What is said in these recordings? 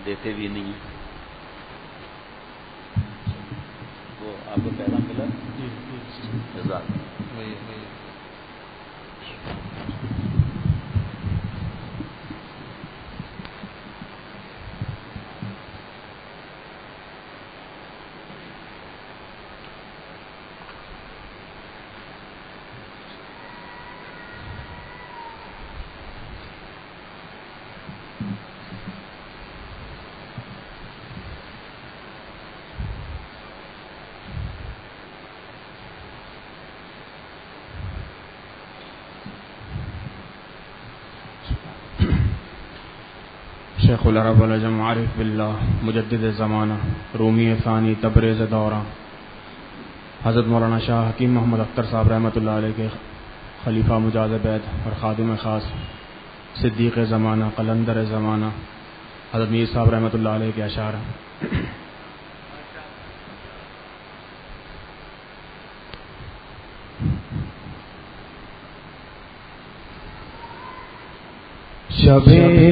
دیتے بھی نہیں ہیں. وہ آپ کو پیغام ملا؟ جزاک شیخ العرب والعجم عارف باللہ مجدد زمانہ رومی ثانی تبریز دورہ حضرت مولانا شاہ حکیم محمد اختر صاحب رحمۃ اللہ علیہ کے خلیفہ مجاز بیت اور خادم خاص صدیق زمانہ قلندر زمانہ حضرت میر صاحب رحمۃ اللہ علیہ کے اشعار. شب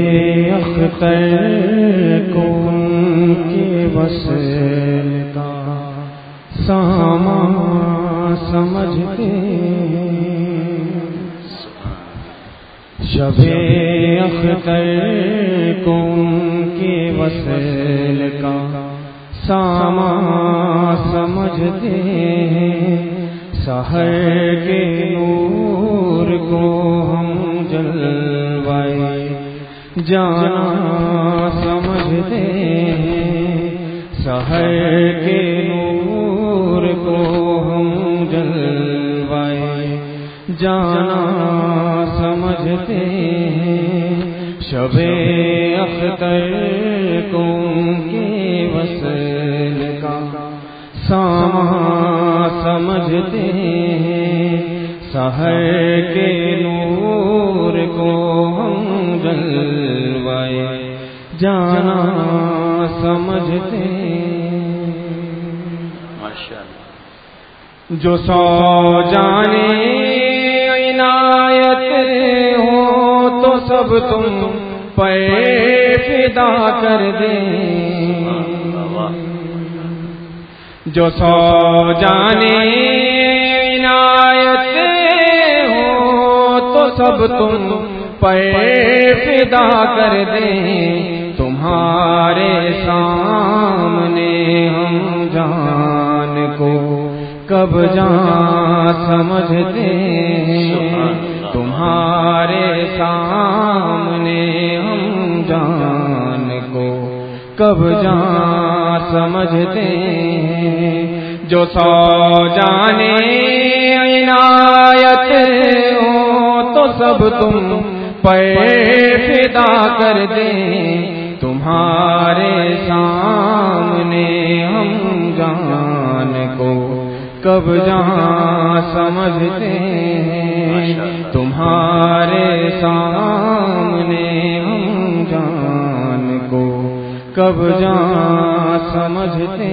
اختر کو ان کے وصل کا ساما سمجھتے شب اختر کو ان کے وصل کا ساما سمجھتے سحر کے نور کو ہم جلوائے جانا سمجھتے سحر کے نور کو ہم جلوائے جانا سمجھتے شب اختر کو ان کے وصل کا ساما سمجھتے سحر کے نور کو ہم جلوائے جانا سمجھتے ماشاءاللہ. جو سو جانے عنایت ہو تو سب تم پہ فدا کر دیں جو سو جانے عنایت ہو تو سب تم پہ فدا کر دیں تمہارے سامنے ہم جان کو کب جان سمجھتے تمہارے سامنے ہم جان کو کب جان سمجھتے جو سو جانے عنایت ہو تو سب تم پہ فدا کر دیں تمہارے سامنے ہم جان کو کب جان سمجھتے تمہارے سامنے ہم جان کو کب جان سمجھتے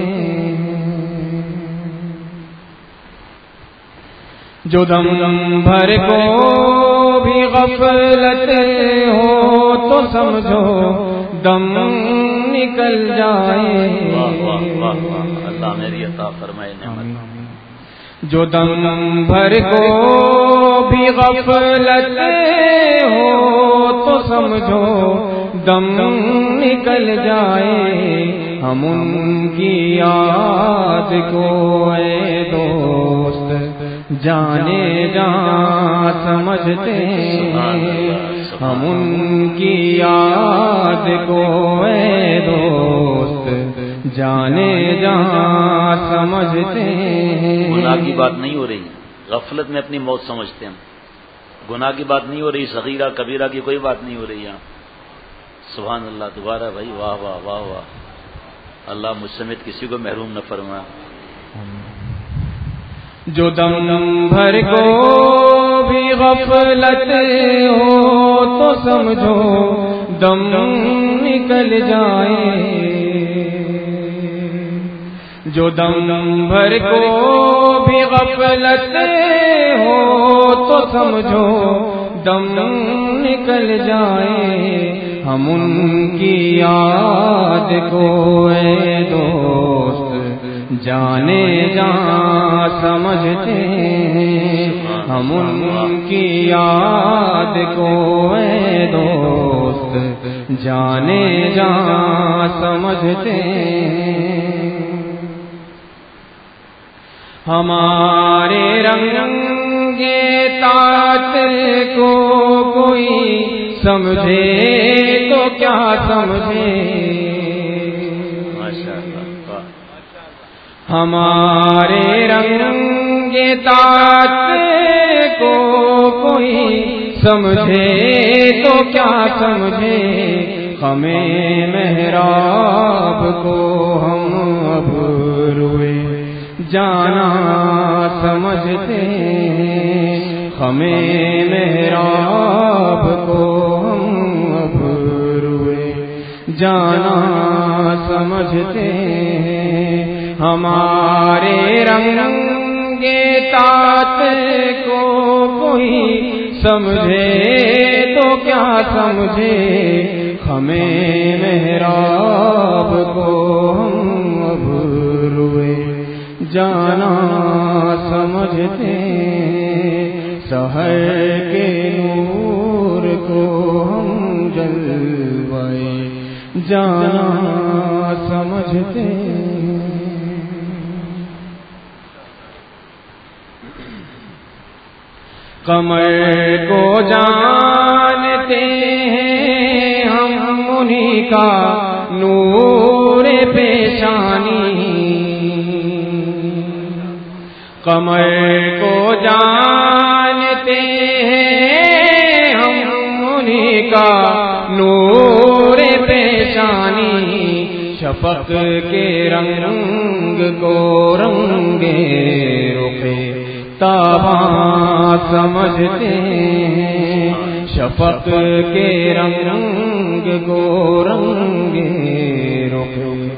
جو دم بھر کو بھی غفلت ہو تو سمجھو دم نکل جائے اللہ میری عطا فرمائے نعمت. جو دم بھر کو بھی غفلت ہو تو سمجھو دم نکل جائے ہم ان کی یاد کو اے دوست جانے جان سمجھتے ہم ان کی یاد کو اے دوست جانے جان سمجھتے گناہ کی بات نہیں ہو رہی غفلت میں اپنی موت سمجھتے ہیں گناہ کی بات نہیں ہو رہی صغیرہ کبیرہ کی کوئی بات نہیں ہو رہی یہاں. سبحان اللہ. دوبارہ بھائی واہ واہ واہ واہ. اللہ مجھ سمیت کسی کو محروم نہ فرمائے. جو دم بھر کو بھی غفلت ہو تو سمجھو دم نکل جائے جو دم بھر کو بھی غفلت ہو تو سمجھو دم نکل جائے ہم ان کی یاد کو اے دوست جانے جاں سمجھتے ہیں، ہم ان کی یاد کو اے دوست جانے جاں سمجھتے ہیں۔ ہمارے رنگے طاعت کو کوئی سمجھے تو کیا سمجھے، ہمارے رنگے طاعت کو کوئی سمجھے تو کیا سمجھے، ہمیں محراب کو ہم اب روئے جانا سمجھتے ہیں، ہمیں محراب کو ہم اب روئے جانا سمجھتے ہیں، ہمارے رنگے طاعت کو کوئی سمجھے تو کیا سمجھے، ہمیں محراب کو ہم اب روئے جانا سمجھتے ہیں، سحر کے نور کو ہم جلوائے جانا سمجھتے ہیں۔ قمر کو جانتے ہیں ہم انہی کا نور پیشانی، قمر کو جانتے ہیں ہم انہی کا نور پیشانی، شفق کے رنگ کو رنگے رخ تاباں سمجھتے ہیں، شفق کے رنگ کو رنگے رخ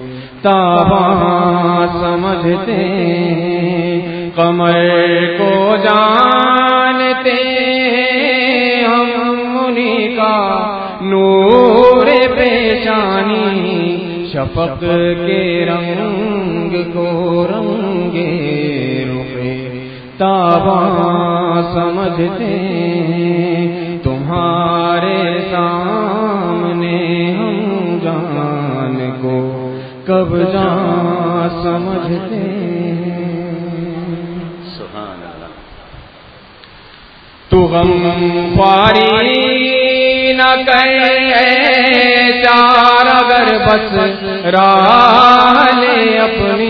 تاباں سمجھتے ہیں، قمر کو جانتے ہیں ہم انہی کا نور پیشانی، شفق کے رنگ کو رنگے رخ تاباں سمجھتے ہیں، تمہارے سامنے ہم جان کو کب جان سمجھتے ہیں۔ سبحان اللہ۔ تو غم خواری نہ کرے چار اگر بس راہ لے اپنی،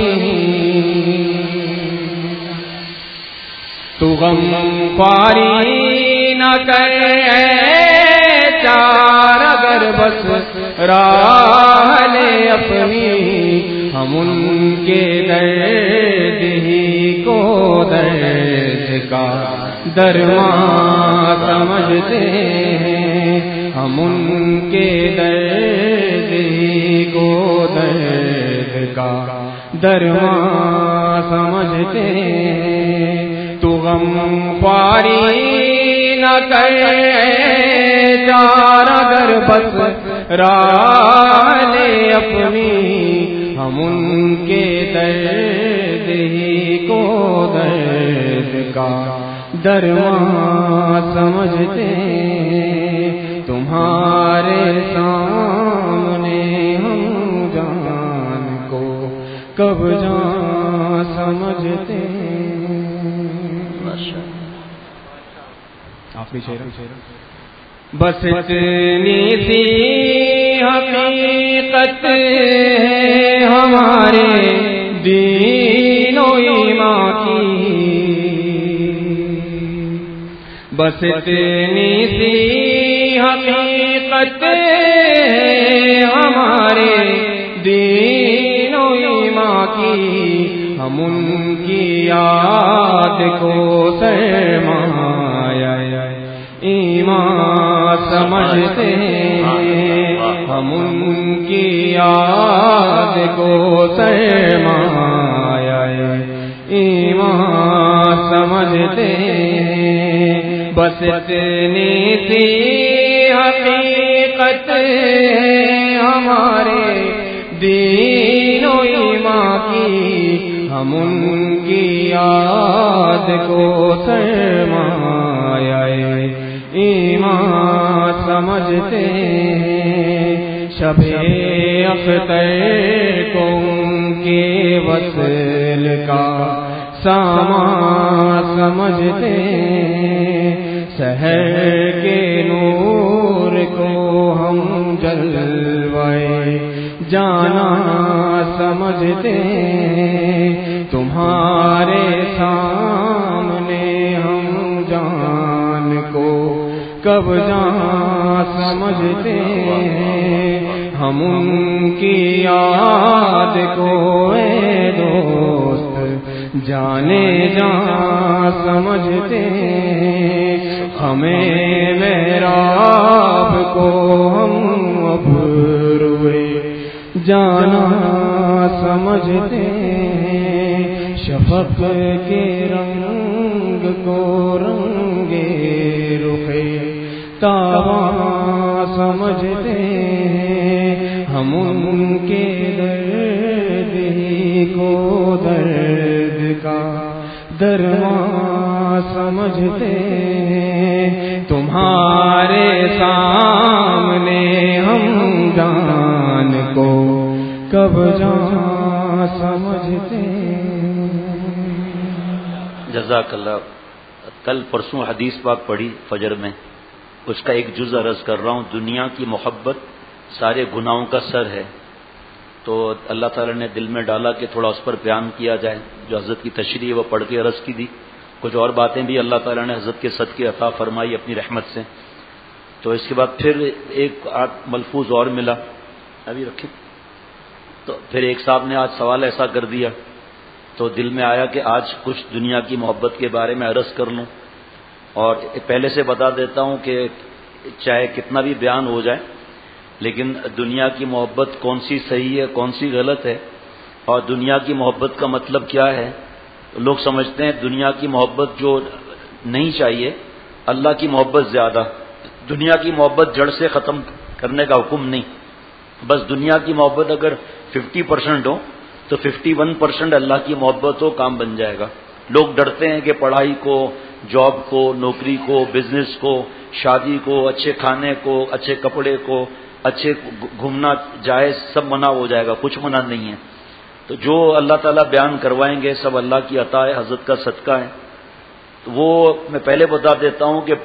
تو غم خواری نہ کرے چار اگر بس راہ لے اپنی، ہم ان کے درد ہی کو درد کا درمان سمجھتے ہیں، ہم ان کے درد ہی کو درد کا درمان سمجھتے ہیں، تو غم خواری نہ کرے چار اگر بس راہ لے اپنی، ہم ان کے درد ہی کو درد کا درمان سمجھتے ہیں، تمہارے سامنے ہم جان کو کب جان سمجھتے ہیں۔ آخری شعر۔ بس اتنی سی حقیقت ہے ہمارے دین و ایمان کی، بس اتنی سی حقیقت ہے ہمارے دین و ایمان کی، ہم ان کی یاد کو سرمایہ ایمان سمجھتے ہیں، ہم ان کی یاد کو سرمایہ ایمان سمجھتے ہیں، بس اتنی سی حقیقت حقیقت ہمارے دین و ایمان کی، ہم ان کی یاد کو سرمایہ ایمان سمجھتے ہیں، شب اختر کو ان کے وصل کا سامان سمجھتے ہیں، سحر کے نور کو ہم جلوے جانا سمجھتے ہیں، تمہارے سامنے ہم جان کو کب جان سمجھتے ہیں، ہم ان کی یاد کو اے دوست جانے جان سمجھتے ہیں، ہمیں محراب کو ہم ابروئے جانا سمجھتے ہیں، شفق کے رنگ کو رنگے رخے تاباں سمجھتے ہیں، ہم ان کے درد ہی کو درد کا درمان سمجھتے ہیں، تمہارے سامنے ہم جان کو کب جان سمجھتے ہیں۔ جزاک اللہ۔ کل پرسوں حدیث پاک پڑھی فجر میں، اس کا ایک جز عرض کر رہا ہوں، دنیا کی محبت سارے گناہوں کا سر ہے، تو اللہ تعالیٰ نے دل میں ڈالا کہ تھوڑا اس پر بیان کیا جائے، جو حضرت کی تشریح وہ پڑھ کے عرض کی دی، کچھ اور باتیں بھی اللہ تعالیٰ نے حضرت کے صدقے عطا فرمائی اپنی رحمت سے۔ تو اس کے بعد پھر ایک ملفوظ اور ملا، ابھی رکھیں، تو پھر ایک صاحب نے آج سوال ایسا کر دیا، تو دل میں آیا کہ آج کچھ دنیا کی محبت کے بارے میں عرض کر لوں، اور پہلے سے بتا دیتا ہوں کہ چاہے کتنا بھی بیان ہو جائے، لیکن دنیا کی محبت کون سی صحیح ہے کون سی غلط ہے، اور دنیا کی محبت کا مطلب کیا ہے۔ لوگ سمجھتے ہیں دنیا کی محبت جو نہیں چاہیے، اللہ کی محبت زیادہ، دنیا کی محبت جڑ سے ختم کرنے کا حکم نہیں، بس دنیا کی محبت اگر 50% ہو تو 51% اللہ کی محبت ہو، کام بن جائے گا۔ لوگ ڈرتے ہیں کہ پڑھائی کو، جاب کو، نوکری کو، بزنس کو، شادی کو، اچھے کھانے کو، اچھے کپڑے کو، اچھے گھومنا جائز سب منع ہو جائے گا، کچھ منع نہیں ہے۔ تو جو اللہ تعالیٰ بیان کروائیں گے سب اللہ کی عطا ہے، حضرت کا صدقہ ہے۔ تو وہ میں پہلے بتا دیتا ہوں کہ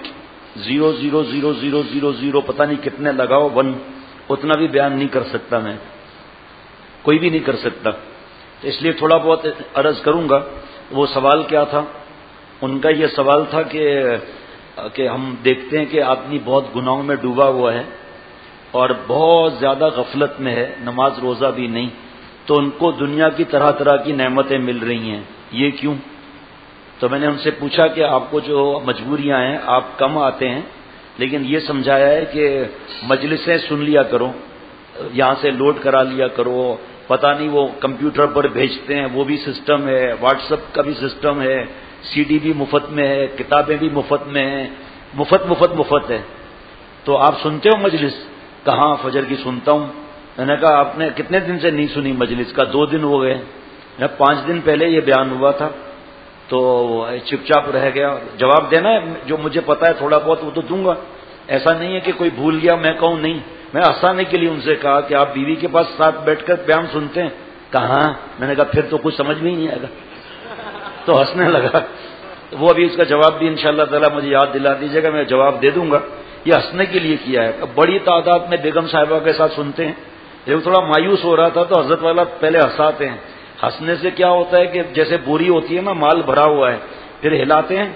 0.00000 پتہ نہیں کتنے لگاؤ 1 اتنا بھی بیان نہیں کر سکتا میں، کوئی بھی نہیں کر سکتا، تو اس لیے تھوڑا بہت عرض کروں گا۔ وہ سوال کیا تھا ان کا؟ یہ سوال تھا کہ ہم دیکھتے ہیں کہ آدمی بہت گناہوں میں ڈوبا ہوا ہے اور بہت زیادہ غفلت میں ہے، نماز روزہ بھی نہیں، تو ان کو دنیا کی طرح طرح کی نعمتیں مل رہی ہیں، یہ کیوں؟ تو میں نے ان سے پوچھا کہ آپ کو جو مجبوریاں ہیں آپ کم آتے ہیں، لیکن یہ سمجھایا ہے کہ مجلسیں سن لیا کرو، یہاں سے لوڈ کرا لیا کرو، پتہ نہیں وہ کمپیوٹر پر بھیجتے ہیں وہ بھی سسٹم ہے، واٹس ایپ کا بھی سسٹم ہے، CD بھی مفت میں ہے، کتابیں بھی مفت میں ہیں، مفت ہے۔ تو آپ سنتے ہو مجلس؟ کہاں فجر کی سنتا ہوں۔ میں نے کہا آپ نے کتنے دن سے نہیں سنی مجلس؟ کا 2 دن ہو گئے، 5 دن پہلے یہ بیان ہوا تھا، تو چپ چاپ رہ گیا۔ جواب دینا ہے، جو مجھے پتا ہے تھوڑا بہت وہ تو دوں گا، ایسا نہیں ہے کہ کوئی بھول گیا میں کہوں نہیں۔ میں ہنسانے کے لیے ان سے کہا کہ آپ بیوی کے پاس ساتھ بیٹھ کر بیان سنتے ہیں؟ کہاں؟ میں نے کہا پھر تو کچھ سمجھ میں ہی نہیں آئے گا، تو ہنسنے لگا۔ وہ ابھی اس کا جواب بھی انشاءاللہ تعالی مجھے یاد دلا دیجیے گا، میں جواب دے دوں گا۔ یہ ہنسنے کے لیے کیا ہے، بڑی تعداد میں بیگم صاحبہ کے ساتھ سنتے ہیں۔ جب تھوڑا مایوس ہو رہا تھا تو حضرت والا پہلے ہنساتے ہیں۔ ہنسنے سے کیا ہوتا ہے کہ جیسے بوری ہوتی ہے نا، مال بھرا ہوا ہے، پھر ہلاتے ہیں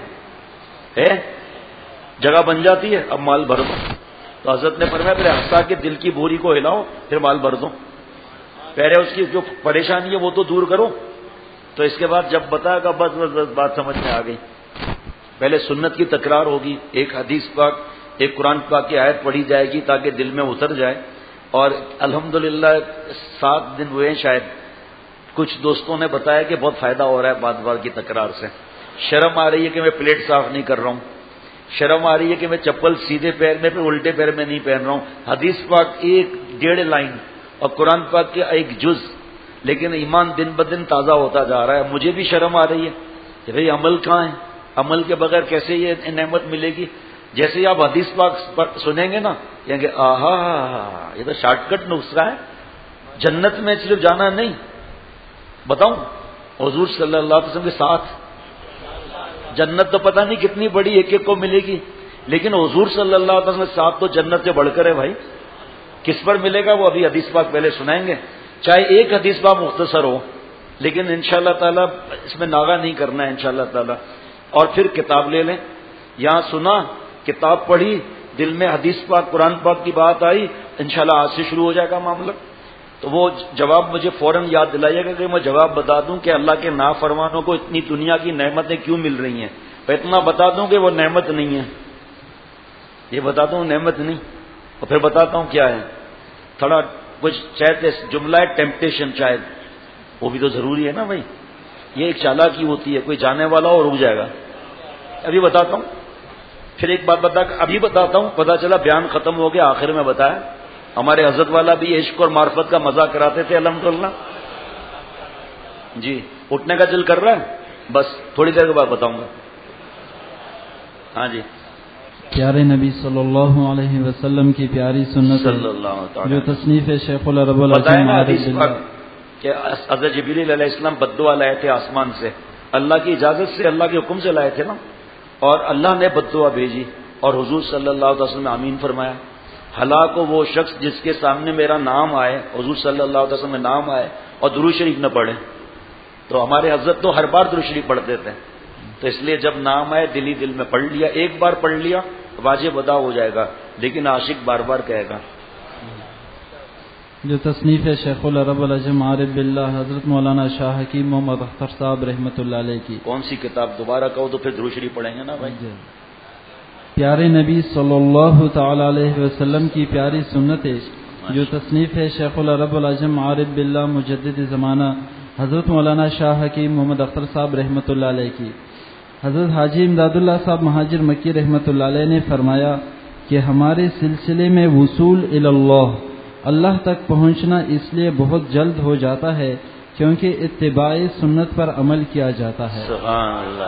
جگہ بن جاتی ہے، اب مال بھر دو۔ تو حضرت نے فرمایا پہلے ہنسا کے دل کی بوری کو ہلاؤ، پھر مال بھر دو، پہلے اس کی جو پریشانی ہے وہ تو دور کرو۔ تو اس کے بعد جب بتایا گا بس بات سمجھ میں آ گئی۔ پہلے سنت کی تکرار ہوگی، ایک حدیث پاک ایک قرآن پاک کی آیت پڑھی جائے گی تاکہ دل میں اتر جائے، اور الحمدللہ 7 دن ہوئے ہیں شاید، کچھ دوستوں نے بتایا کہ بہت فائدہ ہو رہا ہے بار بار کی تکرار سے۔ شرم آ رہی ہے کہ میں پلیٹ صاف نہیں کر رہا ہوں، شرم آ رہی ہے کہ میں چپل سیدھے پیر میں پھر الٹے پیر میں نہیں پہن رہا ہوں. حدیث پاک 1.5 لائن اور قرآن پاک کے 1 جز، لیکن ایمان دن بدن تازہ ہوتا جا رہا ہے. مجھے بھی شرم آ رہی ہے کہ بھئی عمل کہاں ہے؟ عمل کے بغیر کیسے یہ نعمت ملے گی؟ جیسے ہی آپ حدیث پاک سنیں گے نا کہیں گے آہا یہ تو شارٹ کٹ نسخہ ہے، جنت میں صرف جانا نہیں. بتاؤں حضور صلی اللہ علیہ وسلم کے ساتھ جنت تو پتہ نہیں کتنی بڑی ایک ایک کو ملے گی، لیکن حضور صلی اللہ علیہ وسلم کے ساتھ تو جنت سے بڑھ کر ہے بھائی. کس پر ملے گا وہ ابھی حدیث پاک پہلے سنائیں گے. چاہے ایک حدیث پاک مختصر ہو، لیکن انشاءاللہ تعالی اس میں ناغہ نہیں کرنا ہے انشاءاللہ تعالی. اور پھر کتاب لے لیں، یہاں سنا، کتاب پڑھی، دل میں حدیث پاک قرآن پاک کی بات آئی، انشاءاللہ آج سے شروع ہو جائے گا معاملہ. تو وہ جواب مجھے فوراً یاد دلائیے گا کہ میں جواب بتا دوں کہ اللہ کے نافرمانوں کو اتنی دنیا کی نعمتیں کیوں مل رہی ہیں. میں اتنا بتا دوں کہ وہ نعمت نہیں ہے، یہ بتا دوں نعمت نہیں، اور پھر بتاتا ہوں کیا ہے. تھوڑا کچھ شاید جملہ ہے ٹیمپٹیشن، شاید وہ بھی تو ضروری ہے نا بھائی. یہ ایک چالاکی ہوتی ہے، کوئی جانے والا ہو رک جائے گا. ابھی بتاتا ہوں، پھر ایک بات ابھی بتاتا ہوں. پتا چلا بیان ختم ہو گیا، آخر میں بتایا. ہمارے حضرت والا بھی عشق اور معرفت کا مزہ کراتے تھے الحمدللہ. جی اٹھنے کا دل کر رہا ہے؟ بس تھوڑی دیر کے بعد بتاؤں گا. ہاں جی. پیارے نبی صلی اللہ علیہ وسلم کی پیاری سنت صلی اللہ تعالی جو تصنیف شیخ العرب العظیم کہ حضرت جبریل علیہ السلام بددعا لائے تھے آسمان سے، اللہ کی اجازت سے، اللہ کے حکم سے لائے تھے نا، اور اللہ نے بددعا بھیجی اور حضور صلی اللہ علیہ وسلم نے آمین فرمایا. ہلاک ہو وہ شخص جس کے سامنے میرا نام آئے، حضور صلی اللہ علیہ وسلم میں نام آئے اور درود شریف نہ پڑھے. تو ہمارے حضرت تو ہر بار درود شریف پڑھتے تھے، تو اس لیے جب نام آئے دل ہی دل میں پڑھ لیا. ایک بار پڑھ لیا واجب ادا ہو جائے گا، لیکن عاشق بار بار کہے گا. جو تصنیف شیخ العرب العظیم عارف باللہ حضرت مولانا شاہ حکیم محمد اختر صاحب رحمۃ اللہ علیہ کی. کون سی کتاب؟ دوبارہ کہو تو پھر درود شریف پڑھیں گے نا بھائی. پیارے نبی صلی اللہ تعالی علیہ وسلم کی پیاری سنت جو تصنیف ہے شیخ العرب العظیم عارف باللہ مجدد زمانہ حضرت مولانا شاہ حکیم محمد اختر صاحب رحمۃ اللہ علیہ کی. حضرت حاجی امداد اللہ صاحب مہاجر مکی رحمۃ اللہ علیہ نے فرمایا کہ ہمارے سلسلے میں وصول اللہ، اللہ تک پہنچنا اس لیے بہت جلد ہو جاتا ہے کیونکہ اتباع سنت پر عمل کیا جاتا ہے. سبحان اللہ.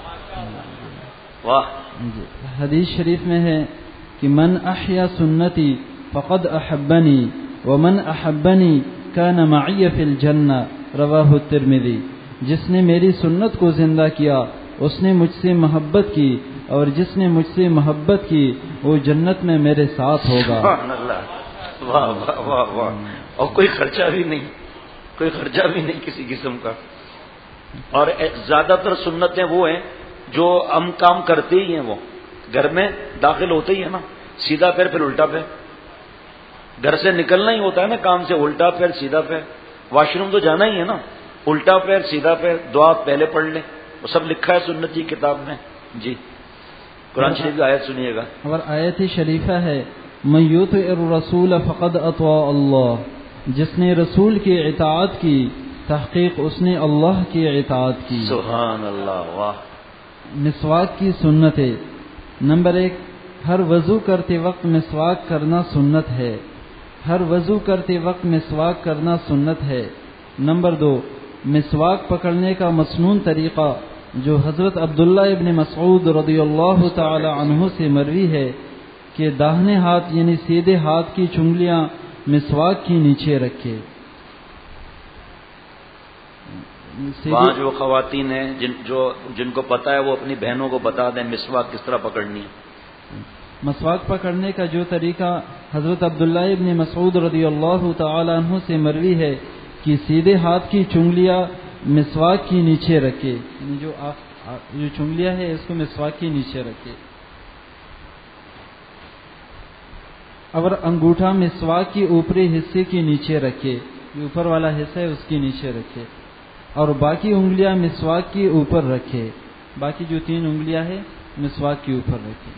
واہ. حدیث شریف میں ہے کہ من احیا سنتی فقد احبنی ومن احبنی کان معی فی الجنہ، رواہ الترمذی. جس نے میری سنت کو زندہ کیا اس نے مجھ سے محبت کی، اور جس نے مجھ سے محبت کی وہ جنت میں میرے ساتھ ہوگا. سبحان اللہ. واہ واہ واہ واہ. اور کوئی خرچہ بھی نہیں، کوئی خرچہ بھی نہیں کسی قسم کا. اور زیادہ تر سنتیں وہ ہیں جو ہم کام کرتے ہی ہیں، وہ گھر میں داخل ہوتے ہی ہے نا، سیدھا پیر پھر الٹا پیر. گھر سے نکلنا ہی ہوتا ہے نا کام سے، الٹا پیر سیدھا پیر. واش روم تو جانا ہی ہے نا، الٹا پیر سیدھا پیر. دعا پہلے پڑھ لیں، وہ سب لکھا ہے سنت کی کتاب میں. جی قرآن شریف کی آیت سنیے گا. اور آیت شریفہ ہے من یطع الرسول فقد اطاع اللہ. جس نے رسول کی اطاعت کی تحقیق اس نے اللہ کی اطاعت کی. سبحان اللہ. واہ. مسواک کی سنت ہے. نمبر 1، ہر وضو کرتے وقت مسواک کرنا سنت ہے. ہر وضو کرتے وقت مسواک کرنا سنت ہے. نمبر 2، مسواک پکڑنے کا مسنون طریقہ جو حضرت عبداللہ ابن مسعود رضی اللہ تعالی عنہ سے مروی ہے کہ داہنے ہاتھ یعنی سیدھے ہاتھ کی چنگلیاں مسواک کی نیچے رکھے. وہاں جو خواتین ہیں جن کو پتہ ہے وہ اپنی بہنوں کو بتا دیں مسواک کس طرح پکڑنی ہے. مسواک پکڑنے کا جو طریقہ حضرت عبداللہ ابن مسعود رضی اللہ تعالی عنہ سے مروی ہے کہ سیدھے ہاتھ کی چنگلیاں مسواک کی نیچے رکھے، یعنی جو چنگلیاں ہے اس کو مسواک کی نیچے رکھے. اور انگوٹھا مسواک کی اوپری حصے کے نیچے رکھے، جو اوپر والا حصہ ہے اس کے نیچے رکھے. اور باقی انگلیاں مسواک کے اوپر رکھے. باقی جو 3 انگلیاں ہیں مسواک کے اوپر رکھے.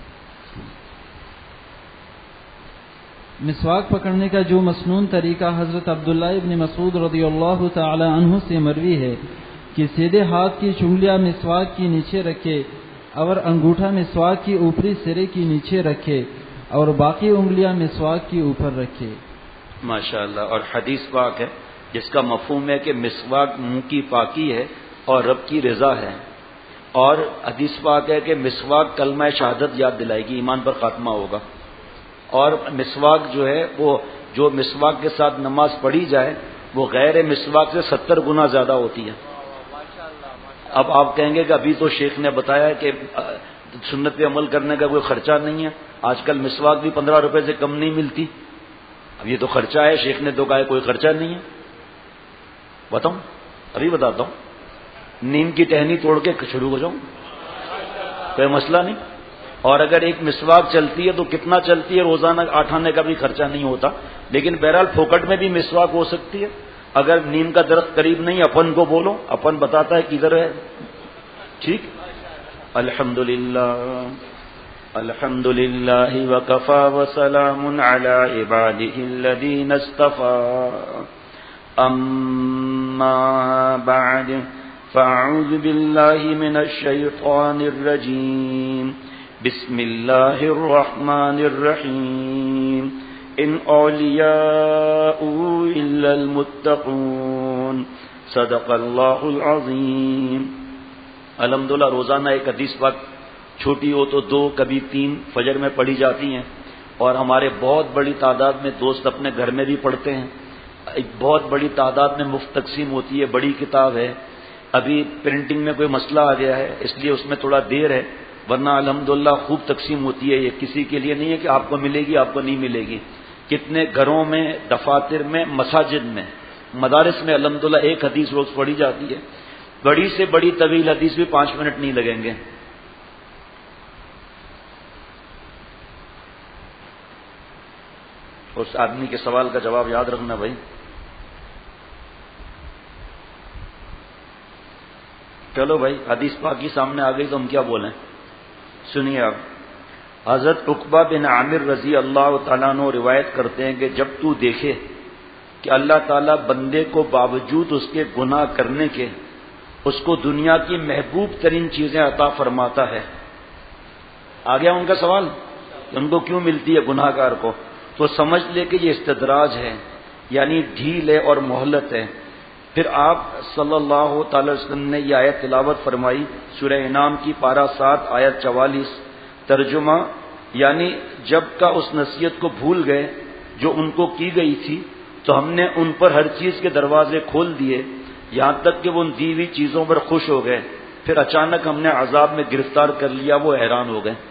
مسواک پکڑنے کا جو مسنون طریقہ حضرت عبداللہ ابن مسعود رضی اللہ تعالی عنہ سے مروی ہے کہ سیدھے ہاتھ کی چنگلیاں مسواک کی نیچے رکھے اور انگوٹھا مسواک کی اوپری سرے کی نیچے رکھے اور باقی انگلیاں مسواک کی اوپر رکھے۔ ماشاءاللہ۔ اور حدیث پاک ہے جس کا مفہوم ہے کہ مسواک منہ کی پاکی ہے اور رب کی رضا ہے، اور حدیث پاک ہے کہ مسواک کلمہ شہادت یاد دلائے گی، ایمان پر خاتمہ ہوگا، اور مسواک جو ہے وہ جو مسواک کے ساتھ نماز پڑھی جائے وہ غیر مسواک سے 70 گنا زیادہ ہوتی ہے۔ اب آپ کہیں گے کہ ابھی تو شیخ نے بتایا کہ سنت پہ عمل کرنے کا کوئی خرچہ نہیں ہے، آج کل مسواک بھی 15 روپے سے کم نہیں ملتی، اب یہ تو خرچہ ہے، شیخ نے تو کہا کوئی خرچہ نہیں ہے۔ بتاؤں؟ ابھی بتاتا ہوں، نیم کی ٹہنی توڑ کے شروع ہو جاؤں، کوئی مسئلہ نہیں۔ اور اگر ایک مسواک چلتی ہے تو کتنا چلتی ہے، روزانہ 8 آنے کا بھی خرچہ نہیں ہوتا، لیکن بہرحال پھوکٹ میں بھی مسواک ہو سکتی ہے۔ اگر نیم کا درخت قریب نہیں، اپن کو بولو، اپن بتاتا ہے کدھر ہے، ٹھیک۔ الحمدللہ الحمدللہ وکفی وسلام علی عبادہ الذین اصطفی، اما بعد فاعوذ باللہ من الشیطان الرجیم، بسم اللہ الرحمن الرحیم، ان اولیاء الا المتقون، صدق اللہ العظیم۔ الحمدللہ روزانہ ایک حدیث پاک، چھوٹی ہو تو 2 کبھی 3 فجر میں پڑھی جاتی ہیں، اور ہمارے بہت بڑی تعداد میں دوست اپنے گھر میں بھی پڑھتے ہیں، ایک بہت بڑی تعداد میں مفت تقسیم ہوتی ہے، بڑی کتاب ہے۔ ابھی پرنٹنگ میں کوئی مسئلہ آ گیا ہے اس لیے اس میں تھوڑا دیر ہے، ورنہ الحمدللہ خوب تقسیم ہوتی ہے۔ یہ کسی کے لیے نہیں ہے کہ آپ کو ملے گی آپ کو نہیں ملے گی، کتنے گھروں میں، دفاتر میں، مساجد میں، مدارس میں الحمدللہ ایک حدیث روز پڑھی جاتی ہے۔ بڑی سے بڑی طویل حدیث بھی 5 منٹ نہیں لگیں گے۔ اس آدمی کے سوال کا جواب یاد رکھنا بھائی۔ چلو بھائی، حدیث پاک کی سامنے آ گئی تو ہم کیا بولیں، سنیے آپ۔ حضرت عقبہ بن عامر رضی اللہ تعالیٰ عنہ روایت کرتے ہیں کہ جب تو دیکھے کہ اللہ تعالیٰ بندے کو باوجود اس کے گناہ کرنے کے اس کو دنیا کی محبوب ترین چیزیں عطا فرماتا ہے۔ آ گیا ان کا سوال کہ ان کو کیوں ملتی ہے گناہ گار کو، تو سمجھ لے کہ یہ استدراج ہے، یعنی ڈھیل ہے اور مہلت ہے۔ پھر آپ صلی اللہ تعالی وسلم نے یہ آیت تلاوت فرمائی، سورہ انعام کی پارہ 7 آیت 44، ترجمہ یعنی جب کا اس نصیحت کو بھول گئے جو ان کو کی گئی تھی تو ہم نے ان پر ہر چیز کے دروازے کھول دیے، یہاں تک کہ وہ ان دی ہوئی چیزوں پر خوش ہو گئے، پھر اچانک ہم نے عذاب میں گرفتار کر لیا، وہ حیران ہو گئے۔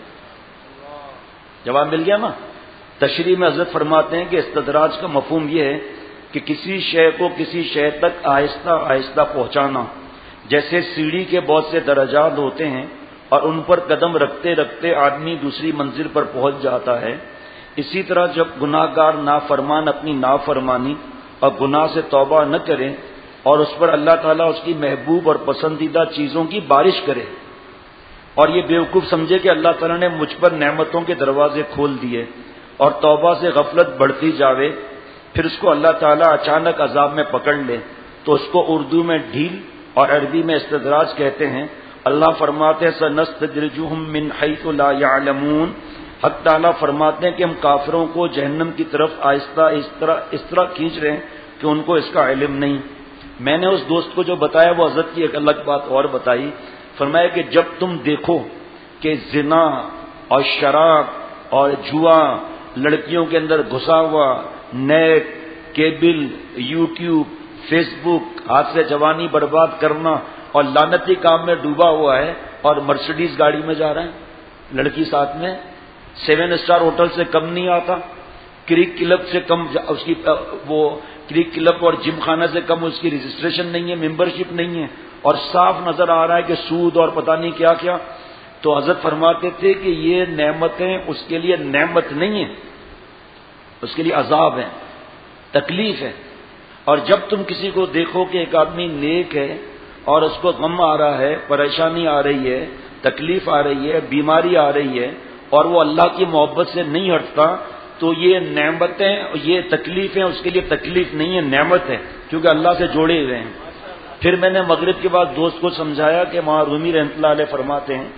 جواب مل گیا نا۔ تشریح میں حضرت فرماتے ہیں کہ استدراج کا مفہوم یہ ہے کہ کسی شے کو کسی شے تک آہستہ آہستہ پہنچانا، جیسے سیڑھی کے بہت سے درجات ہوتے ہیں اور ان پر قدم رکھتے رکھتے آدمی دوسری منزل پر پہنچ جاتا ہے، اسی طرح جب گناہ گار نافرمان اپنی نافرمانی اور گناہ سے توبہ نہ کرے اور اس پر اللہ تعالیٰ اس کی محبوب اور پسندیدہ چیزوں کی بارش کرے اور یہ بیوقوف سمجھے کہ اللہ تعالیٰ نے مجھ پر نعمتوں کے دروازے کھول دیے اور توبہ سے غفلت بڑھتی جاوے، پھر اس کو اللہ تعالیٰ اچانک عذاب میں پکڑ لے، تو اس کو اردو میں ڈھیل اور عربی میں استدراج کہتے ہیں۔ اللہ فرماتے ہیں سنستدرجہم من حیث لا یعلمون، حق تعالیٰ فرماتے ہیں کہ ہم کافروں کو جہنم کی طرف آہستہ اس طرح کھینچ رہے ہیں کہ ان کو اس کا علم نہیں۔ میں نے اس دوست کو جو بتایا وہ حضرت کی ایک الگ بات اور بتائی، فرمایا کہ جب تم دیکھو کہ زنا اور شراب اور جوا لڑکیوں کے اندر گھسا ہوا، net, cable, YouTube, Facebook, ہاتھ سے جوانی برباد کرنا اور لعنتی کام میں ڈوبا ہوا ہے اور مرسڈیز گاڑی میں جا رہے ہیں، لڑکی ساتھ میں، 7 اسٹار ہوٹل سے کم نہیں آتا، کرک کلب سے کم اس کی وہ کرک کلب اور جم خانہ سے کم اس کی رجسٹریشن نہیں ہے، ممبرشپ نہیں ہے، اور صاف نظر آ رہا ہے کہ سود اور پتہ نہیں کیا کیا۔ تو حضرت فرماتے تھے کہ یہ نعمتیں اس کے لیے نعمت نہیں ہیں، اس کے لیے عذاب ہے، تکلیف ہے۔ اور جب تم کسی کو دیکھو کہ ایک آدمی نیک ہے اور اس کو غم آ رہا ہے، پریشانی آ رہی ہے، تکلیف آ رہی ہے، بیماری آ رہی ہے اور وہ اللہ کی محبت سے نہیں ہٹتا، تو یہ نعمتیں، یہ تکلیفیں اس کے لیے تکلیف نہیں ہے، نعمت ہے، کیونکہ اللہ سے جوڑے ہوئے ہیں۔ پھر میں نے مغرب کے بعد دوست کو سمجھایا کہ وہاں رومی رحمۃ اللہ علیہ فرماتے ہیں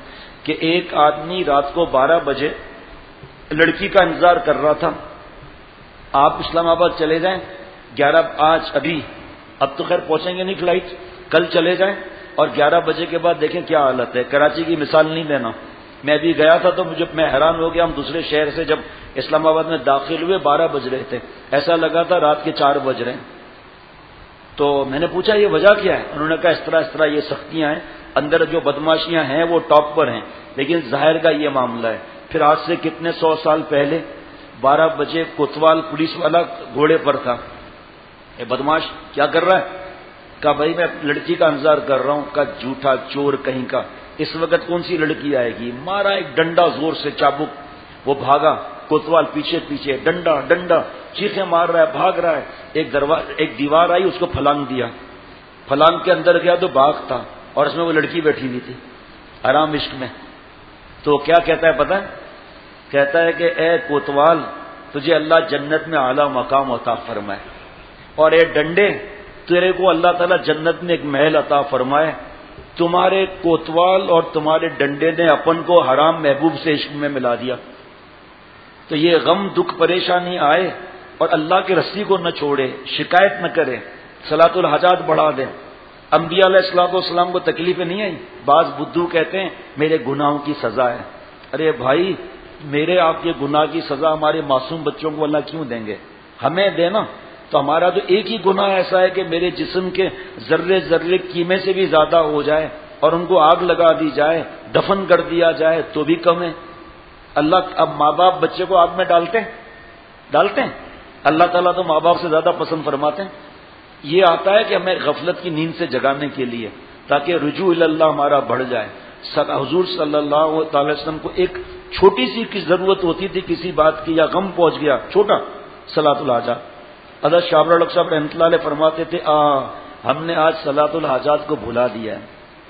کہ ایک آدمی رات کو 12 بجے لڑکی کا انتظار کر رہا تھا. آپ اسلام آباد چلے جائیں 11 آج ابھی اب تو خیر پہنچیں گے نہیں فلائٹ, کل چلے جائیں اور 11 بجے کے بعد دیکھیں کیا حالت ہے. کراچی کی مثال نہیں دینا, میں ابھی گیا تھا تو میں حیران ہو گیا. ہم دوسرے شہر سے جب اسلام آباد میں داخل ہوئے 12 بج رہے تھے, ایسا لگا تھا رات کے 4 بج رہے ہیں. تو میں نے پوچھا یہ وجہ کیا ہے؟ انہوں نے کہا اس طرح یہ سختیاں ہیں, اندر جو بدماشیاں ہیں وہ ٹاپ پر ہیں, لیکن ظاہر کا یہ معاملہ ہے. پھر آج سے کتنے 100 سال پہلے 12 بجے کوتوال پولیس والا گھوڑے پر تھا. یہ بدماش کیا کر رہا ہے؟ کہا بھائی میں لڑکی کا انتظار کر رہا ہوں. کہا جھوٹا چور کہیں کا, اس وقت کون سی لڑکی آئے گی؟ مارا ایک ڈنڈا زور سے چابک, وہ بھاگا, کوتوال پیچھے پیچھے ڈنڈا ڈنڈا چیخیں مار رہا ہے, بھاگ رہا ہے. ایک دیوار آئی, اس کو پھلانگ دیا, پھلانگ کے اندر گیا تو باغ تھا اور اس میں وہ لڑکی بیٹھی ہوئی تھی آرام عشق میں. تو کیا کہتا ہے پتہ ہے؟ کہتا ہے کہ اے کوتوال تجھے اللہ جنت میں اعلیٰ مقام عطا فرمائے, اور اے ڈنڈے تیرے کو اللہ تعالیٰ جنت میں ایک محل عطا فرمائے. تمہارے کوتوال اور تمہارے ڈنڈے نے اپن کو حرام محبوب سے عشق میں ملا دیا. تو یہ غم دکھ پریشانی آئے اور اللہ کے رسی کو نہ چھوڑے, شکایت نہ کرے, صلاۃ الحاجات بڑھا دیں. انبیاء علیہ الصلوۃ والسلام کو تکلیفیں نہیں آئی. بعض بدھو کہتے ہیں میرے گناہوں کی سزا ہے. ارے بھائی میرے آپ کے گناہ کی سزا ہمارے معصوم بچوں کو اللہ کیوں دیں گے؟ ہمیں دینا. تو ہمارا تو ایک ہی گناہ ایسا ہے کہ میرے جسم کے ذرے ذرے قیمے سے بھی زیادہ ہو جائے اور ان کو آگ لگا دی جائے, دفن کر دیا جائے تو بھی کم ہے. اللہ اب ماں باپ بچے کو آگ میں ڈالتے ہیں. اللہ تعالیٰ تو ماں باپ سے زیادہ پسند فرماتے ہیں. یہ آتا ہے کہ ہمیں غفلت کی نیند سے جگانے کے لیے, تاکہ رجوع اللہ ہمارا بڑھ جائے. حضور صلی اللہ تعالی وسلم کو ایک چھوٹی سی کی ضرورت ہوتی تھی کسی بات کی, یا غم پہنچ گیا چھوٹا, صلاۃ الحاجات. حضرت شاہ الحق صاحب رحمۃ اللہ علیہ فرماتے تھے ہم نے آج صلاۃ الحاجات کو بھلا دیا ہے,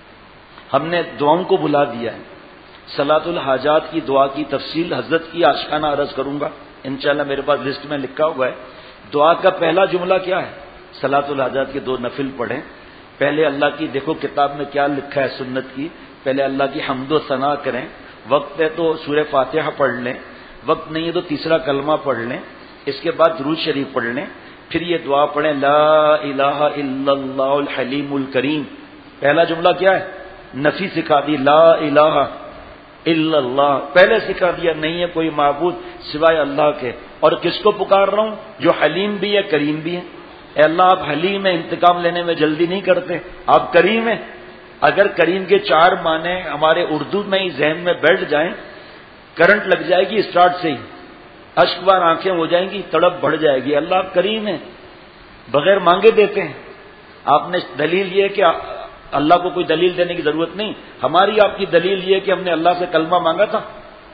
ہم نے دعاؤں کو بھلا دیا ہے. صلاۃ الحاجات کی دعا کی تفصیل حضرت کی آشکانہ عرض کروں گا انشاءاللہ, میرے پاس لسٹ میں لکھا ہوا ہے. دعا کا پہلا جملہ کیا ہے؟ صلاۃ الحاجات کے 2 نفل پڑھیں. پہلے اللہ کی, دیکھو کتاب میں کیا لکھا ہے سنت کی, پہلے اللہ کی حمد و ثنا کریں. وقت ہے تو سورہ فاتحہ پڑھ لیں, وقت نہیں ہے تو تیسرا کلمہ پڑھ لیں, اس کے بعد درود شریف پڑھ لیں. پھر یہ دعا پڑھیں لا الہ الا اللہ الحلیم الکریم. پہلا جملہ کیا ہے؟ نفی سکھا دی, لا الہ الا اللہ, پہلے سکھا دیا نہیں ہے کوئی معبود سوائے اللہ کے. اور کس کو پکار رہا ہوں؟ جو حلیم بھی ہے کریم بھی ہے. اے اللہ آپ حلیم ہیں, انتقام لینے میں جلدی نہیں کرتے, آپ کریم ہیں. اگر کریم کے 4 معنی ہمارے اردو میں ہی ذہن میں بیٹھ جائیں, کرنٹ لگ جائے گی اسٹارٹ سے ہی, اشک بار آنکھیں ہو جائیں گی, تڑپ بڑھ جائے گی. اللہ آپ کریم ہیں, بغیر مانگے دیتے ہیں. آپ نے دلیل یہ کہ اللہ کو کوئی دلیل دینے کی ضرورت نہیں. ہماری آپ کی دلیل یہ کہ ہم نے اللہ سے کلمہ مانگا تھا,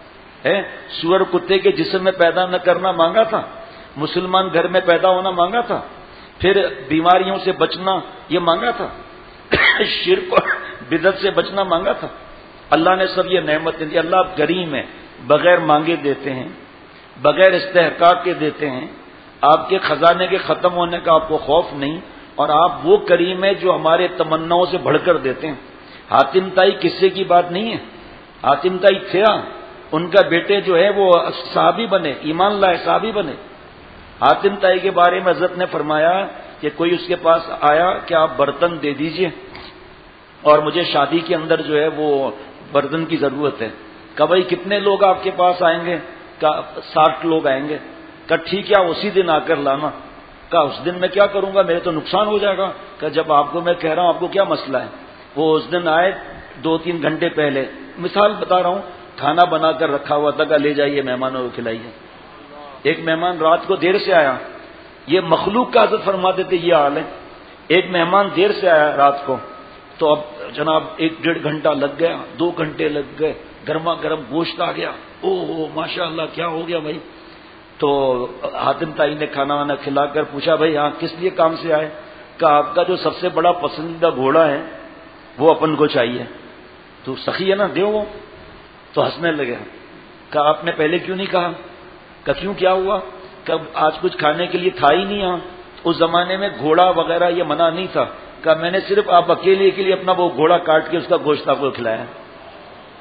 سور کتے کے جسم میں پیدا نہ کرنا مانگا تھا, مسلمان گھر میں پیدا ہونا مانگا تھا, پھر بیماریوں سے بچنا یہ مانگا تھا, شرک اور بدعت سے بچنا مانگا تھا. اللہ نے سب یہ نعمتیں دی. اللہ آپ کریم ہیں, بغیر مانگے دیتے ہیں, بغیر استحقاق کے دیتے ہیں. آپ کے خزانے کے ختم ہونے کا آپ کو خوف نہیں, اور آپ وہ کریم ہیں جو ہمارے تمناؤں سے بڑھ کر دیتے ہیں. حاتم طائی قصے کی بات نہیں ہے. حاتم طائی تھیا, ان کا بیٹے جو ہے وہ صحابی بنے, ایمان لائے صحابی بنے. حاتم طائی کے بارے میں حضرت نے فرمایا کہ کوئی اس کے پاس آیا کہ آپ برتن دے دیجئے اور مجھے شادی کے اندر جو ہے وہ برتن کی ضرورت ہے. کہا بھائی کتنے لوگ آپ کے پاس آئیں گے؟ کہا 60 لوگ آئیں گے. کہا ٹھیک ہے اسی دن آ کر لانا. کہا اس دن میں کیا کروں گا, میرے تو نقصان ہو جائے گا. کہا جب آپ کو میں کہہ رہا ہوں آپ کو کیا مسئلہ ہے. وہ اس دن آئے 2-3 گھنٹے پہلے, مثال بتا رہا ہوں, کھانا بنا کر رکھا ہوا تھا, لے جائیے مہمانوں کو کھلائیے. ایک مہمان رات کو دیر سے آیا, یہ مخلوق کا حضرت فرماتے تھے یہ حال ہے. ایک مہمان دیر سے آیا رات کو, تو اب جناب 1-1.5 گھنٹہ لگ گیا, 2 گھنٹے لگ گئے, گرما گرم گوشت آ گیا. او ماشاء اللہ کیا ہو گیا بھائی. تو حاتم طائی نے کھانا وانا کھلا کر پوچھا بھائی ہاں کس لیے کام سے آئے. کہا آپ کا جو سب سے بڑا پسندیدہ گھوڑا ہے وہ اپن کو چاہیے. تو سخی ہے نا, دیو وہ. تو ہنسنے لگے. کہا آپ نے پہلے کیوں نہیں کہا. کہا کیوں کیا ہوا. کب آج کچھ کھانے کے لیے تھا ہی نہیں. یہاں اس زمانے میں گھوڑا وغیرہ یہ منع نہیں تھا. کہا میں نے صرف آپ اکیلے کے لیے اپنا وہ گھوڑا کاٹ کے اس کا گوشت آپ کو کھلایا.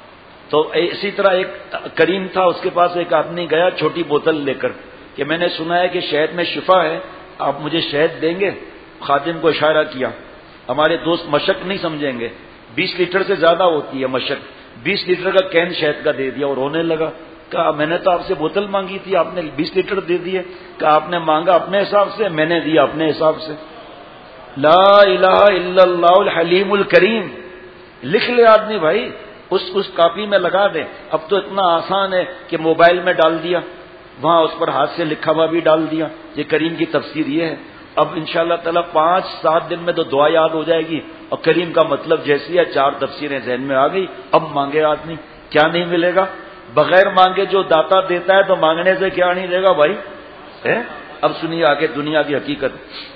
تو اسی طرح ایک کریم تھا، اس کے پاس ایک آدمی گیا چھوٹی بوتل لے کر کہ میں نے سنا ہے کہ شہد میں شفا ہے، آپ مجھے شہد دیں گے؟ خادم کو اشارہ کیا، ہمارے دوست مشک نہیں سمجھیں گے، 20 لیٹر سے زیادہ ہوتی ہے مشک، 20 لیٹر کا کین شہد کا دے دیا اور رونے لگا۔ کہا میں نے تو آپ سے بوتل مانگی تھی، آپ نے 20 لیٹر دے دیے۔ کہا آپ نے مانگا اپنے حساب سے، میں نے دیا اپنے حساب سے۔ لا الہ الا اللہ الحلیم الکریم لکھ لے آدمی بھائی، اس کاپی میں لگا دے۔ اب تو اتنا آسان ہے کہ موبائل میں ڈال دیا، وہاں اس پر ہاتھ سے لکھا ہوا بھی ڈال دیا، یہ کریم کی تفسیر یہ ہے۔ اب انشاءاللہ تعالی 5-7 دن میں تو دعا یاد ہو جائے گی، اور کریم کا مطلب جیسی ہے 4 تفسیریں ذہن میں آ گئی۔ اب مانگے آدمی، کیا نہیں ملے گا؟ بغیر مانگے جو داتا دیتا ہے تو مانگنے سے کیا نہیں دے گا بھائی؟ اب سنیے آگے دنیا کی حقیقت۔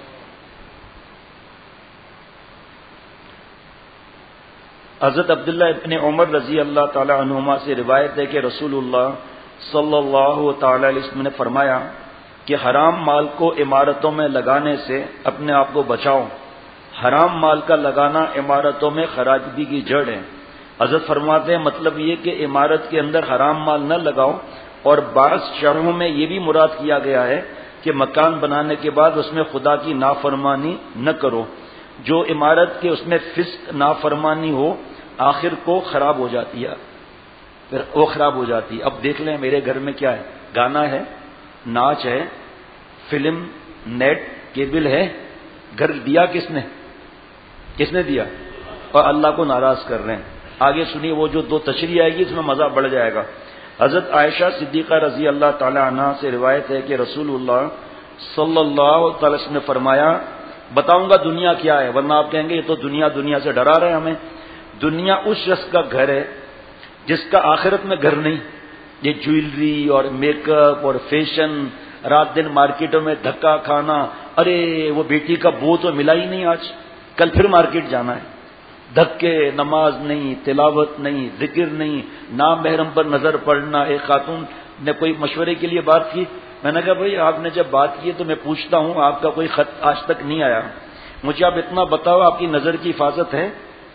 حضرت عبداللہ ابن عمر رضی اللہ تعالی عنہما سے روایت ہے کہ رسول اللہ صلی اللہ تعالی علیہ وسلم نے فرمایا کہ حرام مال کو عمارتوں میں لگانے سے اپنے آپ کو بچاؤ، حرام مال کا لگانا عمارتوں میں خرابی کی جڑ ہے۔ حضرت فرماتے ہیں مطلب یہ کہ عمارت کے اندر حرام مال نہ لگاؤ، اور بعض شرحوں میں یہ بھی مراد کیا گیا ہے کہ مکان بنانے کے بعد اس میں خدا کی نافرمانی نہ کرو، جو عمارت کے اس میں فسق نافرمانی ہو آخر کو خراب ہو جاتی ہے، پھر وہ خراب ہو جاتی ہے۔ اب دیکھ لیں میرے گھر میں کیا ہے، گانا ہے، ناچ ہے، فلم، نیٹ، کیبل ہے، گھر دیا کس نے دیا؟ اور اللہ کو ناراض کر رہے ہیں۔ آگے سنیے وہ جو 2 تشریح آئے گی اس میں مزہ بڑھ جائے گا۔ حضرت عائشہ صدیقہ رضی اللہ تعالی عنہا سے روایت ہے کہ رسول اللہ صلی اللہ تعالی وسلم نے فرمایا بتاؤں گا دنیا کیا ہے، ورنہ آپ کہیں گے یہ تو دنیا سے ڈرا رہے ہمیں۔ دنیا اس شخص کا گھر ہے جس کا آخرت میں گھر نہیں۔ یہ جویلری اور میک اپ اور فیشن، رات دن مارکیٹوں میں دھکا کھانا، ارے وہ بیٹی کا بو تو ملا ہی نہیں، آج کل پھر مارکیٹ جانا ہے، دھکے، نماز نہیں، تلاوت نہیں، ذکر نہیں، نام محرم پر نظر پڑنا۔ ایک خاتون نے کوئی مشورے کے لیے بات کی، میں نے کہا بھائی آپ نے جب بات کی تو میں پوچھتا ہوں آپ کا کوئی خط آج تک نہیں آیا، مجھے آپ اتنا بتاؤ آپ کی نظر کی حفاظت ہے؟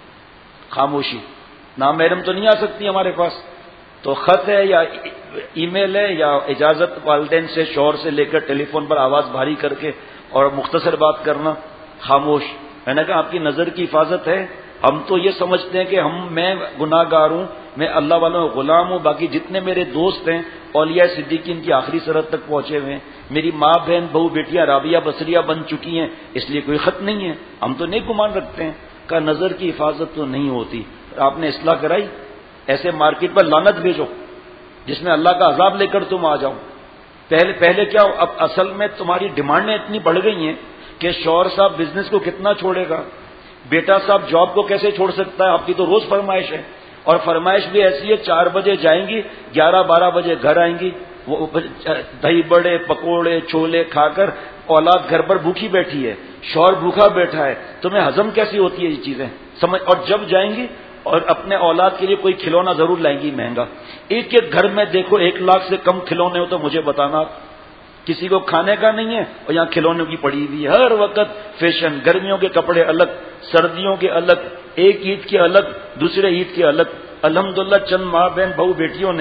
خاموشی، نام محرم تو نہیں آ سکتی ہمارے پاس، تو خط ہے یا ای میل ہے یا اجازت والدین سے، شوہر سے لے کر ٹیلی فون پر آواز بھاری کر کے اور مختصر بات کرنا، خاموش۔ میں نے کہا آپ کی نظر کی حفاظت ہے؟ ہم تو یہ سمجھتے ہیں کہ میں گناہ گار ہوں، میں اللہ والوں کا غلام ہوں، باقی جتنے میرے دوست ہیں اولیاء صدیقین کی آخری سرحد تک پہنچے ہوئے ہیں، میری ماں بہن بہو بیٹیاں رابعہ بصریہ بن چکی ہیں، اس لیے کوئی خط نہیں ہے، ہم تو نیک گمان رکھتے ہیں۔ کا نظر کی حفاظت تو نہیں ہوتی، آپ نے اصلاح کرائی؟ ایسے مارکیٹ پر لعنت بھیجو جس میں اللہ کا عذاب لے کر تم آ جاؤ۔ پہلے کیا، اب اصل میں تمہاری ڈیمانڈیں اتنی بڑھ گئی ہیں کہ شوہر صاحب بزنس کو کتنا چھوڑے گا، بیٹا صاحب جاب کو کیسے چھوڑ سکتا ہے، آپ کی تو روز فرمائش ہے، اور فرمائش بھی ایسی ہے 4 بجے جائیں گی، 11-12 بجے گھر آئیں گی، وہ دہی بڑے پکوڑے چھولے کھا کر اولاد گھر پر بھوکی بیٹھی ہے، شوہر بھوکا بیٹھا ہے، تمہیں ہضم کیسی ہوتی ہے یہ چیزیں سمجھ؟ اور جب جائیں گی اور اپنے اولاد کے لیے کوئی کھلونا ضرور لائیں گی مہنگا، ایک گھر میں دیکھو 1 لاکھ سے کم کھلونے ہو تو مجھے بتانا، کسی کو کھانے کا نہیں ہے اور یہاں کھلونوں کی پڑی ہوئی ہے، ہر وقت فیشن، گرمیوں کے کپڑے الگ، سردیوں کے الگ، ایک عید کے الگ، دوسرے عید کے الگ۔ الحمدللہ چند ماں بہن بہو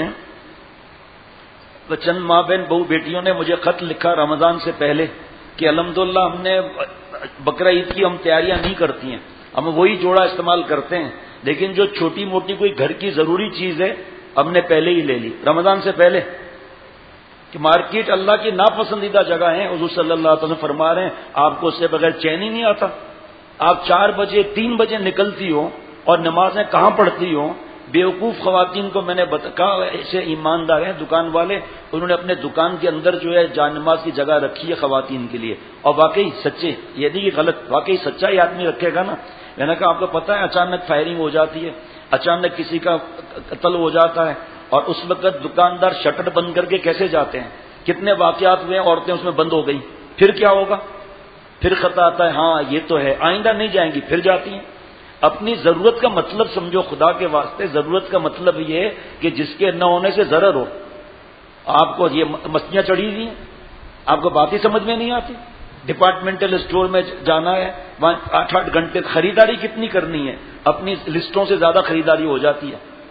بیٹیوں نے مجھے خط لکھا رمضان سے پہلے کہ الحمدللہ ہم نے بقرہ عید کی ہم تیاریاں نہیں کرتی ہیں، ہم وہی جوڑا استعمال کرتے ہیں، لیکن جو چھوٹی موٹی کوئی گھر کی ضروری چیز ہے ہم نے پہلے ہی لے لی رمضان سے پہلے، کہ مارکیٹ اللہ کی ناپسندیدہ جگہ ہے۔ حضور صلی اللہ علیہ وسلم فرما رہے ہیں آپ کو اس سے بغیر چین ہی نہیں آتا، آپ 4 بجے 3 بجے نکلتی ہو اور نمازیں کہاں پڑھتی ہو؟ بیوقوف خواتین کو میں نے کہا ایسے ایماندار ہیں دکان والے، انہوں نے اپنے دکان کے اندر جو ہے جان نماز کی جگہ رکھی ہے خواتین کے لیے، اور واقعی سچے، یہ نہیں غلط، واقعی سچا ہی آدمی رکھے گا نا۔ میں نے کہا آپ کو پتہ ہے اچانک فائرنگ ہو جاتی ہے، اچانک کسی کا قتل ہو جاتا ہے، اور اس وقت دکاندار شٹر بند کر کے کیسے جاتے ہیں، کتنے واقعات ہوئے، عورتیں اس میں بند ہو گئی، پھر کیا ہوگا؟ پھر خط آتا ہے ہاں یہ تو ہے، آئندہ نہیں جائیں گی، پھر جاتی ہیں۔ اپنی ضرورت کا مطلب سمجھو، خدا کے واسطے ضرورت کا مطلب یہ ہے کہ جس کے نہ ہونے سے ضرر ہو۔ آپ کو یہ مستیاں چڑھی ہوئی ہیں، آپ کو بات ہی سمجھ میں نہیں آتی۔ ڈپارٹمنٹل اسٹور میں جانا ہے، وہاں 8-8 گھنٹے خریداری کتنی کرنی ہے، اپنی لسٹوں سے زیادہ خریداری ہو جاتی ہے،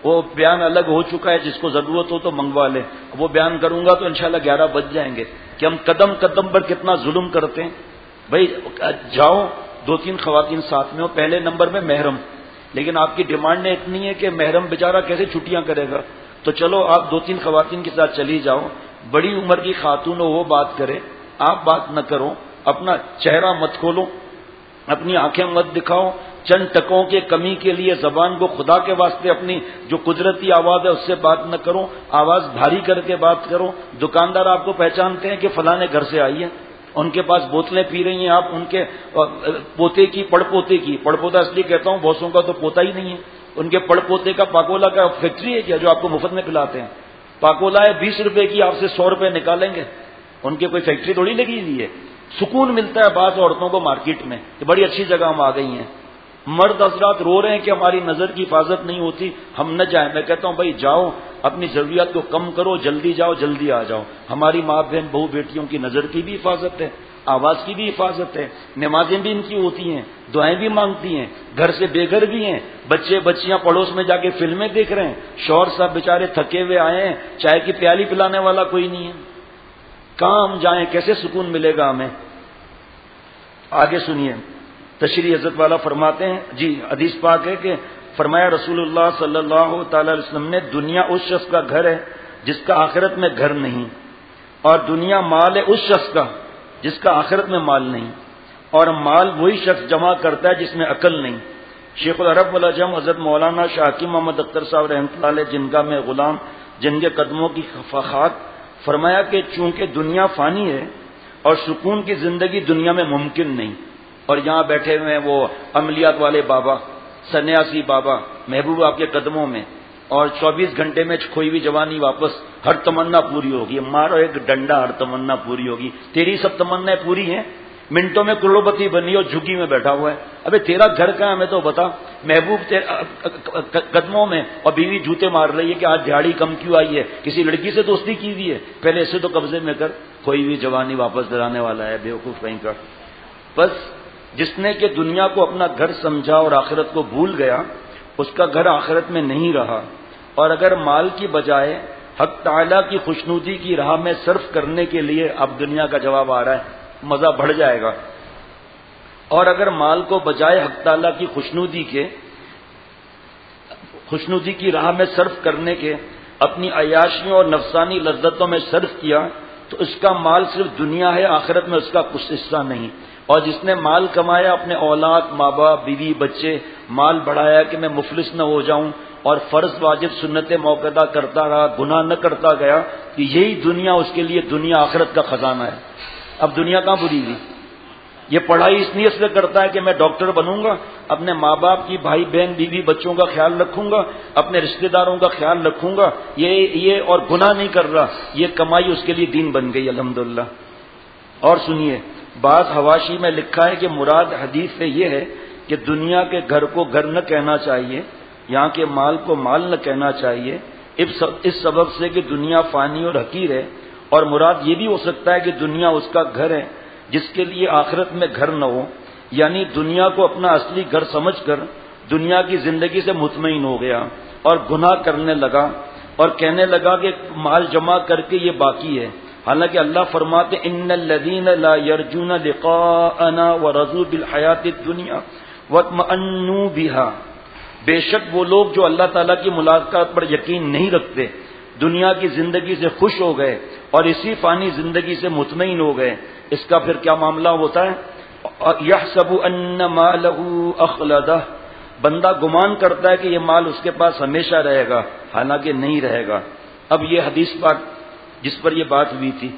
وہ بیان الگ ہو چکا ہے، جس کو ضرورت ہو تو منگوا لے. وہ بیان کروں گا تو انشاءاللہ 11 بج جائیں گے کہ ہم قدم قدم پر کتنا ظلم کرتے ہیں. بھائی جاؤ 2-3 خواتین ساتھ میں ہو، پہلے نمبر میں محرم، لیکن آپ کی ڈیمانڈیں اتنی ہے کہ محرم بیچارہ کیسے چھٹیاں کرے گا، تو چلو آپ 2-3 خواتین کے ساتھ چلی جاؤ. بڑی عمر کی خاتون ہو وہ بات کرے، آپ بات نہ کرو، اپنا چہرہ مت کھولو، اپنی آنکھیں مت دکھاؤ. چند ٹکوں کے کمی کے لیے زبان کو خدا کے واسطے اپنی جو قدرتی آواز ہے اس سے بات نہ کرو، آواز بھاری کر کے بات کرو. دکاندار آپ کو پہچانتے ہیں کہ فلاں گھر سے آئی ہے، ان کے پاس بوتلیں پی رہی ہیں، آپ ان کے پوتے کی پڑ پوتا اس لیے کہتا ہوں، بوسوں کا تو پوتا ہی نہیں ہے، ان کے پڑ پوتے کا پاکولا کا فیکٹری ہے کیا جو آپ کو مفت میں پلاتے ہیں؟ پاکولا ہے 20 روپے کی، آپ سے 100 روپے نکالیں گے، ان کے کوئی فیکٹری تھوڑی لگی ہوئی ہے. سکون ملتا ہے بعض عورتوں کو مارکیٹ میں کہ بڑی اچھی جگہ ہم آ گئی ہیں. مرد حضرات رو رہے ہیں کہ ہماری نظر کی حفاظت نہیں ہوتی، ہم نہ جائیں. میں کہتا ہوں بھائی جاؤ، اپنی ضروریات کو کم کرو، جلدی جاؤ جلدی آ جاؤ. ہماری ماں بہن بہو بیٹیوں کی نظر کی بھی حفاظت ہے، آواز کی بھی حفاظت ہے، نمازیں بھی ان کی ہوتی ہیں، دعائیں بھی مانگتی ہیں، گھر سے بے گھر بھی ہیں، بچے بچیاں پڑوس میں جا کے فلمیں دیکھ رہے ہیں، شوہر صاحب بیچارے تھکے ہوئے آئے ہیں، چائے کی پیالی پلانے والا کوئی نہیں ہے. کہاں ہم جائیں، کیسے سکون ملے گا ہمیں؟ آگے سنیے، تشریح حضرت والا فرماتے ہیں جی حدیث پاک ہے کہ فرمایا رسول اللہ صلی اللہ تعالی علیہ وسلم نے، دنیا اس شخص کا گھر ہے جس کا آخرت میں گھر نہیں، اور دنیا مال ہے اس شخص کا جس کا آخرت میں مال نہیں، اور مال وہی شخص جمع کرتا ہے جس میں عقل نہیں. شیخ العرب والعجم حضرت مولانا شاہ حکیم محمد اختر صاحب رحمۃ اللہ علیہ، جن کا میں غلام، جن کے قدموں کی خاک، فرمایا کہ چونکہ دنیا فانی ہے اور سکون کی زندگی دنیا میں ممکن نہیں. اور یہاں بیٹھے ہوئے ہیں وہ عملیات والے بابا، سنیاسی بابا، محبوب آپ کے قدموں میں، اور 24 گھنٹے میں کھوئی ہوئی جوانی واپس، ہر تمنا پوری ہوگی. مارو ایک ڈنڈا، ہر تمنا پوری ہوگی. تیری سب تمنائیں پوری ہیں، منٹوں میں کروڑپتی بنی اور جھگی میں بیٹھا ہوا ہے. ابے تیرا گھر کہاں ہے ہمیں تو بتا. محبوب قدموں میں اور بیوی جوتے مار رہی ہے کہ آج دیہڑی کم کیوں آئی ہے، کسی لڑکی سے دوستی کی ہوئی ہے، پہلے اسے تو قبضے میں کر، کھوئی ہوئی جوانی واپس دلانے والا ہے بیوقوف کہیں کا. بس جس نے کہ دنیا کو اپنا گھر سمجھا اور آخرت کو بھول گیا، اس کا گھر آخرت میں نہیں رہا. اور اگر مال کی بجائے حق تعالیٰ کی خوشنودی کی راہ میں صرف کرنے کے لیے، اب دنیا کا جواب آ رہا ہے، مزہ بڑھ جائے گا. اور اگر مال کو بجائے حق تعالیٰ کی خوشنودی کی راہ میں صرف کرنے کے اپنی عیاشیوں اور نفسانی لذتوں میں صرف کیا، تو اس کا مال صرف دنیا ہے، آخرت میں اس کا کچھ حصہ نہیں. اور جس نے مال کمایا، اپنے اولاد، ماں باپ، بیوی بچے، مال بڑھایا کہ میں مفلس نہ ہو جاؤں، اور فرض واجب سنت موقعہ کرتا رہا، گناہ نہ کرتا گیا، کہ یہی دنیا اس کے لیے دنیا آخرت کا خزانہ ہے. اب دنیا کہاں بری گئی؟ یہ پڑھائی اس نیت سے کرتا ہے کہ میں ڈاکٹر بنوں گا، اپنے ماں باپ کی، بھائی بہن، بیوی بچوں کا خیال رکھوں گا، اپنے رشتہ داروں کا خیال رکھوں گا، یہ اور گناہ نہیں کر رہا، یہ کمائی اس کے لیے دین بن گئی الحمدللہ. اور سنیے، بعض حواشی میں لکھا ہے کہ مراد حدیث سے یہ ہے کہ دنیا کے گھر کو گھر نہ کہنا چاہیے، یہاں کے مال کو مال نہ کہنا چاہیے، اس سبب سے کہ دنیا فانی اور حقیر ہے. اور مراد یہ بھی ہو سکتا ہے کہ دنیا اس کا گھر ہے جس کے لیے آخرت میں گھر نہ ہو، یعنی دنیا کو اپنا اصلی گھر سمجھ کر دنیا کی زندگی سے مطمئن ہو گیا اور گناہ کرنے لگا اور کہنے لگا کہ مال جمع کر کے یہ باقی ہے. حالانکہ اللہ فرماتے ان الذین لا یرجون لقاءنا ورضوا بالحیات الدنیا واطمأنوا بها، بے شک وہ لوگ جو اللہ تعالیٰ کی ملاقات پر یقین نہیں رکھتے، دنیا کی زندگی سے خوش ہو گئے اور اسی فانی زندگی سے مطمئن ہو گئے، اس کا پھر کیا معاملہ ہوتا ہے؟ یحسب ان مالہ اخلدہ، بندہ گمان کرتا ہے کہ یہ مال اس کے پاس ہمیشہ رہے گا، حالانکہ نہیں رہے گا. اب یہ حدیث پاک جس پر یہ بات ہوئی تھی،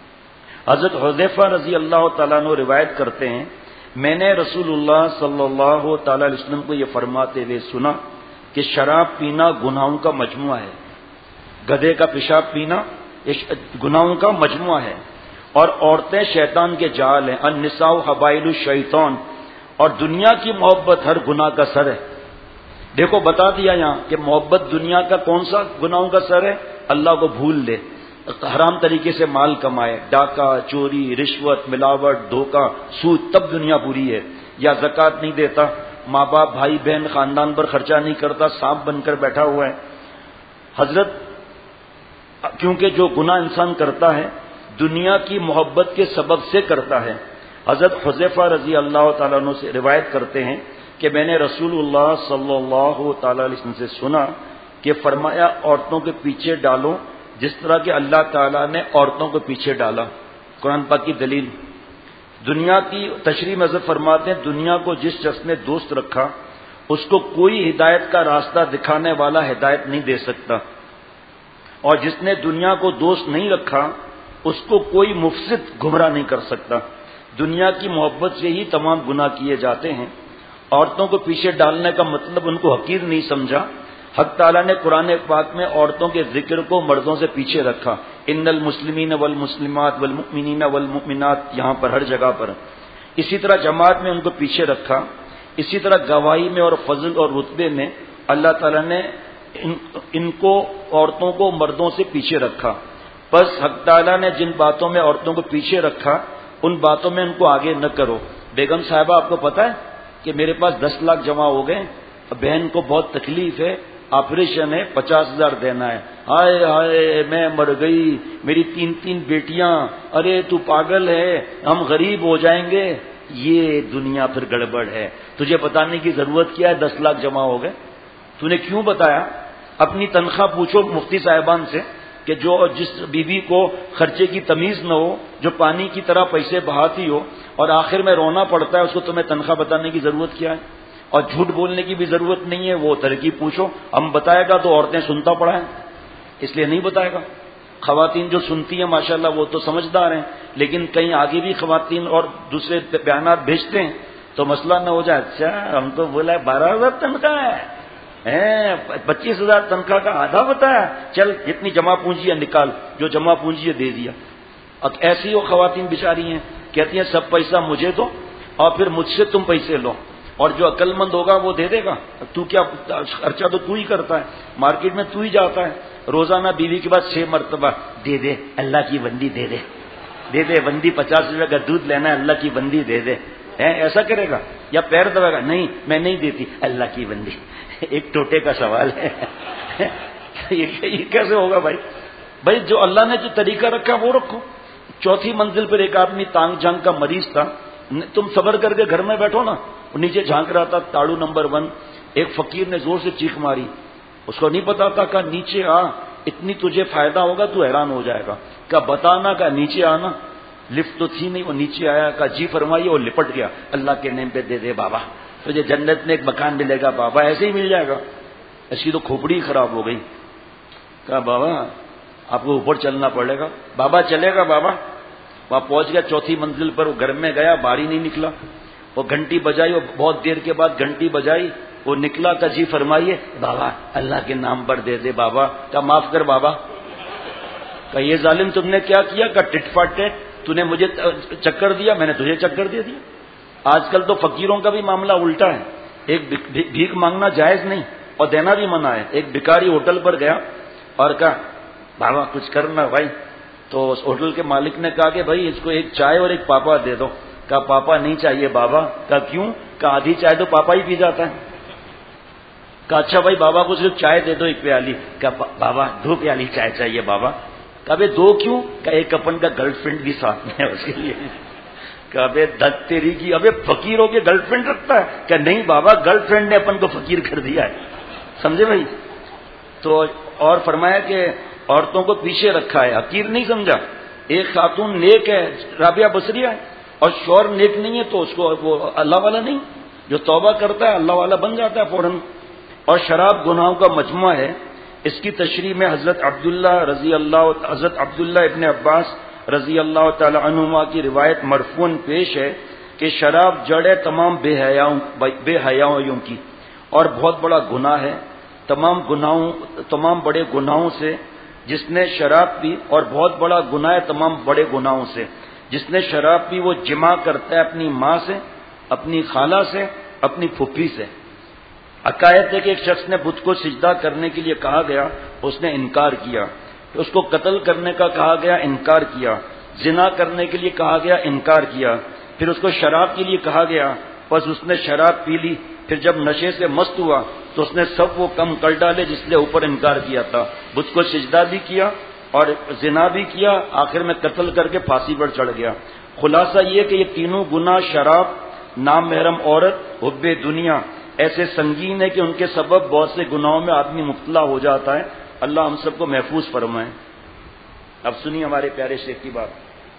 حضرت حذیفہ رضی اللہ تعالیٰ عنہ روایت کرتے ہیں، میں نے رسول اللہ صلی اللہ تعالی علیہ وسلم کو یہ فرماتے ہوئے سنا کہ شراب پینا گناہوں کا مجموعہ ہے، گدھے کا پیشاب پینا گناہوں کا مجموعہ ہے، اور عورتیں شیطان کے جال ہیں، النساء حبائل الشیطان، اور دنیا کی محبت ہر گناہ کا سر ہے. دیکھو بتا دیا یہاں کہ محبت دنیا کا کون سا گناہوں کا سر ہے؟ اللہ کو بھول دے، حرام طریقے سے مال کمائے، ڈاکہ، چوری، رشوت، ملاوٹ، دھوکہ، سود، تب دنیا بری ہے. یا زکوٰۃ نہیں دیتا، ماں باپ، بھائی بہن، خاندان پر خرچہ نہیں کرتا، سانپ بن کر بیٹھا ہوا ہے. حضرت کیونکہ جو گناہ انسان کرتا ہے دنیا کی محبت کے سبب سے کرتا ہے. حضرت حذیفہ رضی اللہ تعالیٰ عنہ سے روایت کرتے ہیں کہ میں نے رسول اللہ صلی اللہ تعالی علیہ وسلم سے سنا کہ فرمایا عورتوں کے پیچھے ڈالو جس طرح کہ اللہ تعالیٰ نے عورتوں کو پیچھے ڈالا. قرآن پاک کی دلیل. دنیا کی تشریح میں حضرت فرماتے ہیں دنیا کو جس شخص نے دوست رکھا اس کو کوئی ہدایت کا راستہ دکھانے والا ہدایت نہیں دے سکتا، اور جس نے دنیا کو دوست نہیں رکھا اس کو کوئی مفسد گمراہ نہیں کر سکتا. دنیا کی محبت سے ہی تمام گناہ کیے جاتے ہیں. عورتوں کو پیچھے ڈالنے کا مطلب ان کو حقیر نہیں سمجھا. حق تعالیٰ نے قرآن پاک میں عورتوں کے ذکر کو مردوں سے پیچھے رکھا. ان المسلمین والمسلمات والمؤمنین والمؤمنات، یہاں پر ہر جگہ پر. اسی طرح جماعت میں ان کو پیچھے رکھا. اسی طرح گواہی میں اور فضل اور رتبے میں اللہ تعالیٰ نے ان کو عورتوں کو مردوں سے پیچھے رکھا. بس حق تعالیٰ نے جن باتوں میں عورتوں کو پیچھے رکھا ان باتوں میں ان کو آگے نہ کرو. بیگم صاحبہ آپ کو پتا ہے کہ میرے پاس 10 لاکھ جمع ہو گئے، بہن کو بہت تکلیف ہے، آپریشن ہے، 50,000 دینا ہے. ہائے ہائے میں مر گئی، میری 3 بیٹیاں، ارے تو پاگل ہے، ہم غریب ہو جائیں گے. یہ دنیا پھر گڑبڑ ہے. تجھے بتانے کی ضرورت کیا ہے 10 لاکھ جمع ہو گئے؟ تو نے کیوں بتایا؟ اپنی تنخواہ پوچھو مفتی صاحبان سے کہ جو جس بیوی کو خرچے کی تمیز نہ ہو، جو پانی کی طرح پیسے بہاتی ہو اور آخر میں رونا پڑتا ہے، اس کو تمہیں تنخواہ بتانے کی ضرورت کیا ہے؟ اور جھوٹ بولنے کی بھی ضرورت نہیں ہے. وہ ترکیب پوچھو، ہم بتائے گا تو عورتیں سنتا پڑا ہے اس لیے نہیں بتائے گا. خواتین جو سنتی ہیں ماشاءاللہ وہ تو سمجھدار ہیں، لیکن کہیں آگے بھی خواتین اور دوسرے بیانات بھیجتے ہیں تو مسئلہ نہ ہو جائے. اچھا ہم تو بولا 12,000 تنخواہ ہے، 25,000 تنخواہ کا آدھا بتایا، چل جتنی جمع پونجی ہے نکال، جو جمع پونجی ہے دے دیا. اب ایسی وہ خواتین بیچاری ہیں کہتی ہیں سب پیسہ مجھے دو اور پھر مجھ سے تم پیسے لو، اور جو عقل مند ہوگا وہ دے دے گا. تو کیا خرچہ تو ہی کرتا ہے، مارکیٹ میں تو ہی جاتا ہے، روزانہ بیوی کے بعد 6 مرتبہ دے دے اللہ کی بندی، دے دے دے دے بندی، 50 روپے کا دودھ لینا ہے اللہ کی بندی دے دے. ایسا کرے گا یا پیر دبائے گا؟ نہیں میں نہیں دیتی اللہ کی بندی. ایک ٹوٹے کا سوال ہے. یہ کیسے ہوگا بھائی؟ بھائی جو اللہ نے جو طریقہ رکھا وہ رکھو. 4تھی منزل پر ایک آدمی تانگ جھانک کا مریض تھا، تم صبر کر کے گھر میں بیٹھو نا، نیچے جھانک رہا تھا تاڑو نمبر 1. ایک فقیر نے زور سے چیخ ماری، اس کو نہیں پتا تھا، کہا نیچے آ، اتنی تجھے فائدہ ہوگا تو حیران ہو جائے گا. کہا بتانا، کہا نیچے آنا. لفٹ تو تھی نہیں، وہ نیچے آیا، کہا جی فرمائیے، وہ لپٹ گیا. اللہ کے نیم پہ دے دے بابا، تجھے جنت میں ایک مکان ملے گا بابا، ایسے ہی مل جائے گا. اس کی تو کھوپڑی خراب ہو گئی. کہا بابا آپ کو اوپر چلنا پڑے گا. بابا چلے گا بابا. وہاں پہنچ گیا 4تھی منزل پر، وہ گھر میں گیا، باہر ہی نہیں نکلا. وہ گھنٹی بجائی، وہ بہت دیر کے بعد گھنٹی بجائی، وہ نکلا. کہا جی فرمائیے. بابا اللہ کے نام پر دے دے بابا. کہا معاف کر بابا. کہا یہ ظالم تم نے کیا کیا؟ کہا ٹٹ فار ٹٹ، تو نے مجھے چکر دیا، میں نے تجھے چکر دے دیا. آج کل تو فقیروں کا بھی معاملہ الٹا ہے. ایک بھیک مانگنا جائز نہیں اور دینا بھی منع ہے. ایک بھکاری ہوٹل پر گیا اور کہا بابا کچھ کرنا بھائی. تو اس ہوٹل کے مالک نے کہا کہ بھائی اس کو ایک چائے اور ایک پاپا دے دو. کہا پاپا نہیں چاہیے بابا. کہا کیوں؟ کہا آدھی چائے تو پاپا ہی پی جاتا ہے. کہا اچھا بھائی بابا کو صرف چائے دے دو 1 پیالی. کہا بابا 2 پیالی چائے چاہیے بابا. کہا بھائی 2 کیوں؟ کہا ایک اپن کا گرل فرینڈ بھی ساتھ میں ہے اس کے لیے. کہا بے دت تیری کی، ابے فقیر ہو کے گرل فرینڈ رکھتا ہے؟ کہ نہیں بابا گرل فرینڈ نے اپن کو فقیر کر دیا ہے. سمجھے بھائی؟ تو اور فرمایا کہ عورتوں کو پیچھے رکھا ہے، حقیر نہیں سمجھا. ایک خاتون نیک ہے، رابعہ بصریہ ہے، اور شوہر نیک نہیں ہے تو اس کو وہ اللہ والا نہیں. جو توبہ کرتا ہے اللہ والا بن جاتا ہے فوراً. اور شراب گناہوں کا مجموعہ ہے. اس کی تشریح میں حضرت عبداللہ ابن عباس رضی اللہ تعالی عنہما کی روایت مرفوعاً پیش ہے کہ شراب جڑ ہے تمام بے حیاؤں کی، اور بہت بڑا گناہ ہے. تمام بڑے گناہوں سے جس نے شراب پی، اور بہت بڑا گناہ ہے تمام بڑے گناہوں سے جس نے شراب پی، وہ جمع کرتا ہے اپنی ماں سے، اپنی خالہ سے، اپنی پھپھی سے. عقائد ہے کہ ایک شخص نے بت کو سجدہ کرنے کے لیے کہا گیا، اس نے انکار کیا. اس کو قتل کرنے کا کہا گیا، انکار کیا. زنا کرنے کے لیے کہا گیا، انکار کیا. پھر اس کو شراب کے لیے کہا گیا بس اس نے شراب پی لی، پھر جب نشے سے مست ہوا تو اس نے سب وہ کم کر ڈالے جس نے اوپر انکار کیا تھا، بت کو سجدہ بھی کیا اور زنا بھی کیا، آخر میں قتل کر کے پھانسی پر چڑھ گیا۔ خلاصہ یہ کہ یہ تینوں گناہ، شراب، نام محرم عورت، حب دنیا، ایسے سنگین ہے کہ ان کے سبب بہت سے گناہوں میں آدمی مبتلا ہو جاتا ہے۔ اللہ ہم سب کو محفوظ فرمائے۔ اب سنیے ہمارے پیارے شیخ کی بات،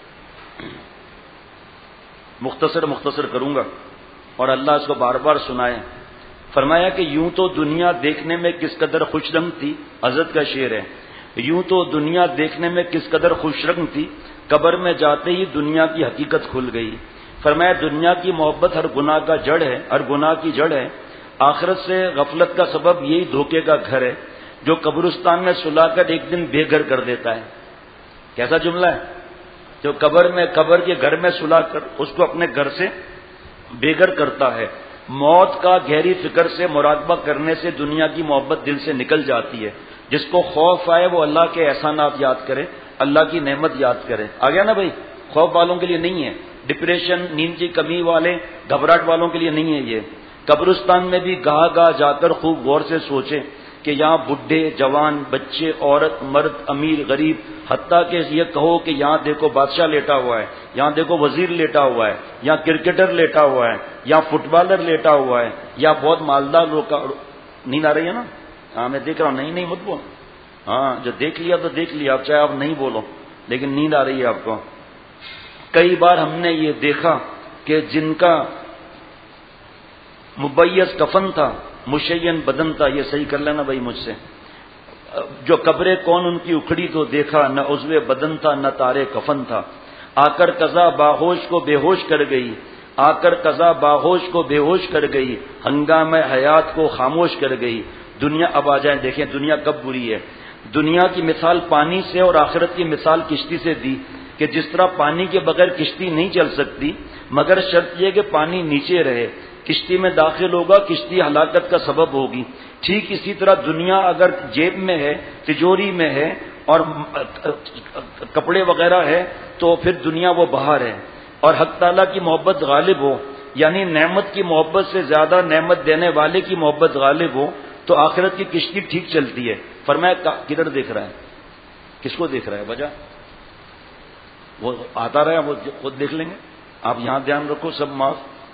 مختصر کروں گا اور اللہ اس کو بار بار سنائے۔ فرمایا کہ یوں تو دنیا دیکھنے میں کس قدر خوش رنگ تھی، حضرت کا شعر ہے، یوں تو دنیا دیکھنے میں کس قدر خوش رنگ تھی، قبر میں جاتے ہی دنیا کی حقیقت کھل گئی۔ فرمایا دنیا کی محبت ہر گناہ کا جڑ ہے، ہر گناہ کی جڑ ہے۔ آخرت سے غفلت کا سبب یہی دھوکے کا گھر ہے جو قبرستان میں سلا کر ایک دن بے گھر کر دیتا ہے۔ کیسا جملہ ہے؟ جو قبر کے گھر میں سلا کر اس کو اپنے گھر سے بے گھر کرتا ہے۔ موت کا گہری فکر سے مراقبہ کرنے سے دنیا کی محبت دل سے نکل جاتی ہے۔ جس کو خوف آئے وہ اللہ کے احسانات یاد کرے، اللہ کی نعمت یاد کرے۔ آ گیا نا بھائی؟ خوف والوں کے لیے نہیں ہے، ڈپریشن، نیند کی کمی والے، گھبراہٹ والوں کے لیے نہیں ہے یہ۔ قبرستان میں بھی گاہ گاہ جا کر خوب غور سے سوچے کہ یہاں بڈھے، جوان، بچے، عورت، مرد، امیر، غریب، حتیٰ کہ یہ کہو کہ یہاں دیکھو بادشاہ لیٹا ہوا ہے، یہاں دیکھو وزیر لیٹا ہوا ہے، یہاں کرکٹر لیٹا ہوا ہے، یہاں فٹ بالر لیٹا ہوا ہے، یا بہت مالدار لوگ کا نیند آ رہی ہے نا؟ ہاں میں دیکھ رہا ہوں، نہیں مت بولو، ہاں جو دیکھ لیا تو دیکھ لیا، اب چاہے آپ نہیں بولو لیکن نیند آ رہی ہے آپ کو۔ کئی بار ہم نے یہ دیکھا کہ جن کا مبیض کفن تھا، مشین بدن تھا، یہ صحیح کر لینا بھائی مجھ سے، جو قبریں کون ان کی اکھڑی تو دیکھا، نہ عضو بدن تھا نہ تارے کفن تھا، آ کر قضا باہوش کو بے ہوش کر گئی، آ کر قضا باہوش کو بے ہوش کر گئی، ہنگامہ حیات کو خاموش کر گئی۔ دنیا اب آ جائیں، دیکھیں دنیا کب بری ہے۔ دنیا کی مثال پانی سے اور آخرت کی مثال کشتی سے دی کہ جس طرح پانی کے بغیر کشتی نہیں چل سکتی، مگر شرط یہ کہ پانی نیچے رہے، کشتی میں داخل ہوگا کشتی ہلاکت کا سبب ہوگی۔ ٹھیک اسی طرح دنیا اگر جیب میں ہے، تجوری میں ہے اور کپڑے وغیرہ ہے تو پھر دنیا وہ باہر ہے۔ اور حق تعالیٰ کی محبت غالب ہو، یعنی نعمت کی محبت سے زیادہ نعمت دینے والے کی محبت غالب ہو تو آخرت کی کشتی ٹھیک چلتی ہے۔ فرمایا کدھر دیکھ رہا ہے؟ کس کو دیکھ رہا ہے؟ وجہ وہ آتا رہے، وہ خود دیکھ لیں گے، آپ یہاں دھیان رکھو، سب معاف۔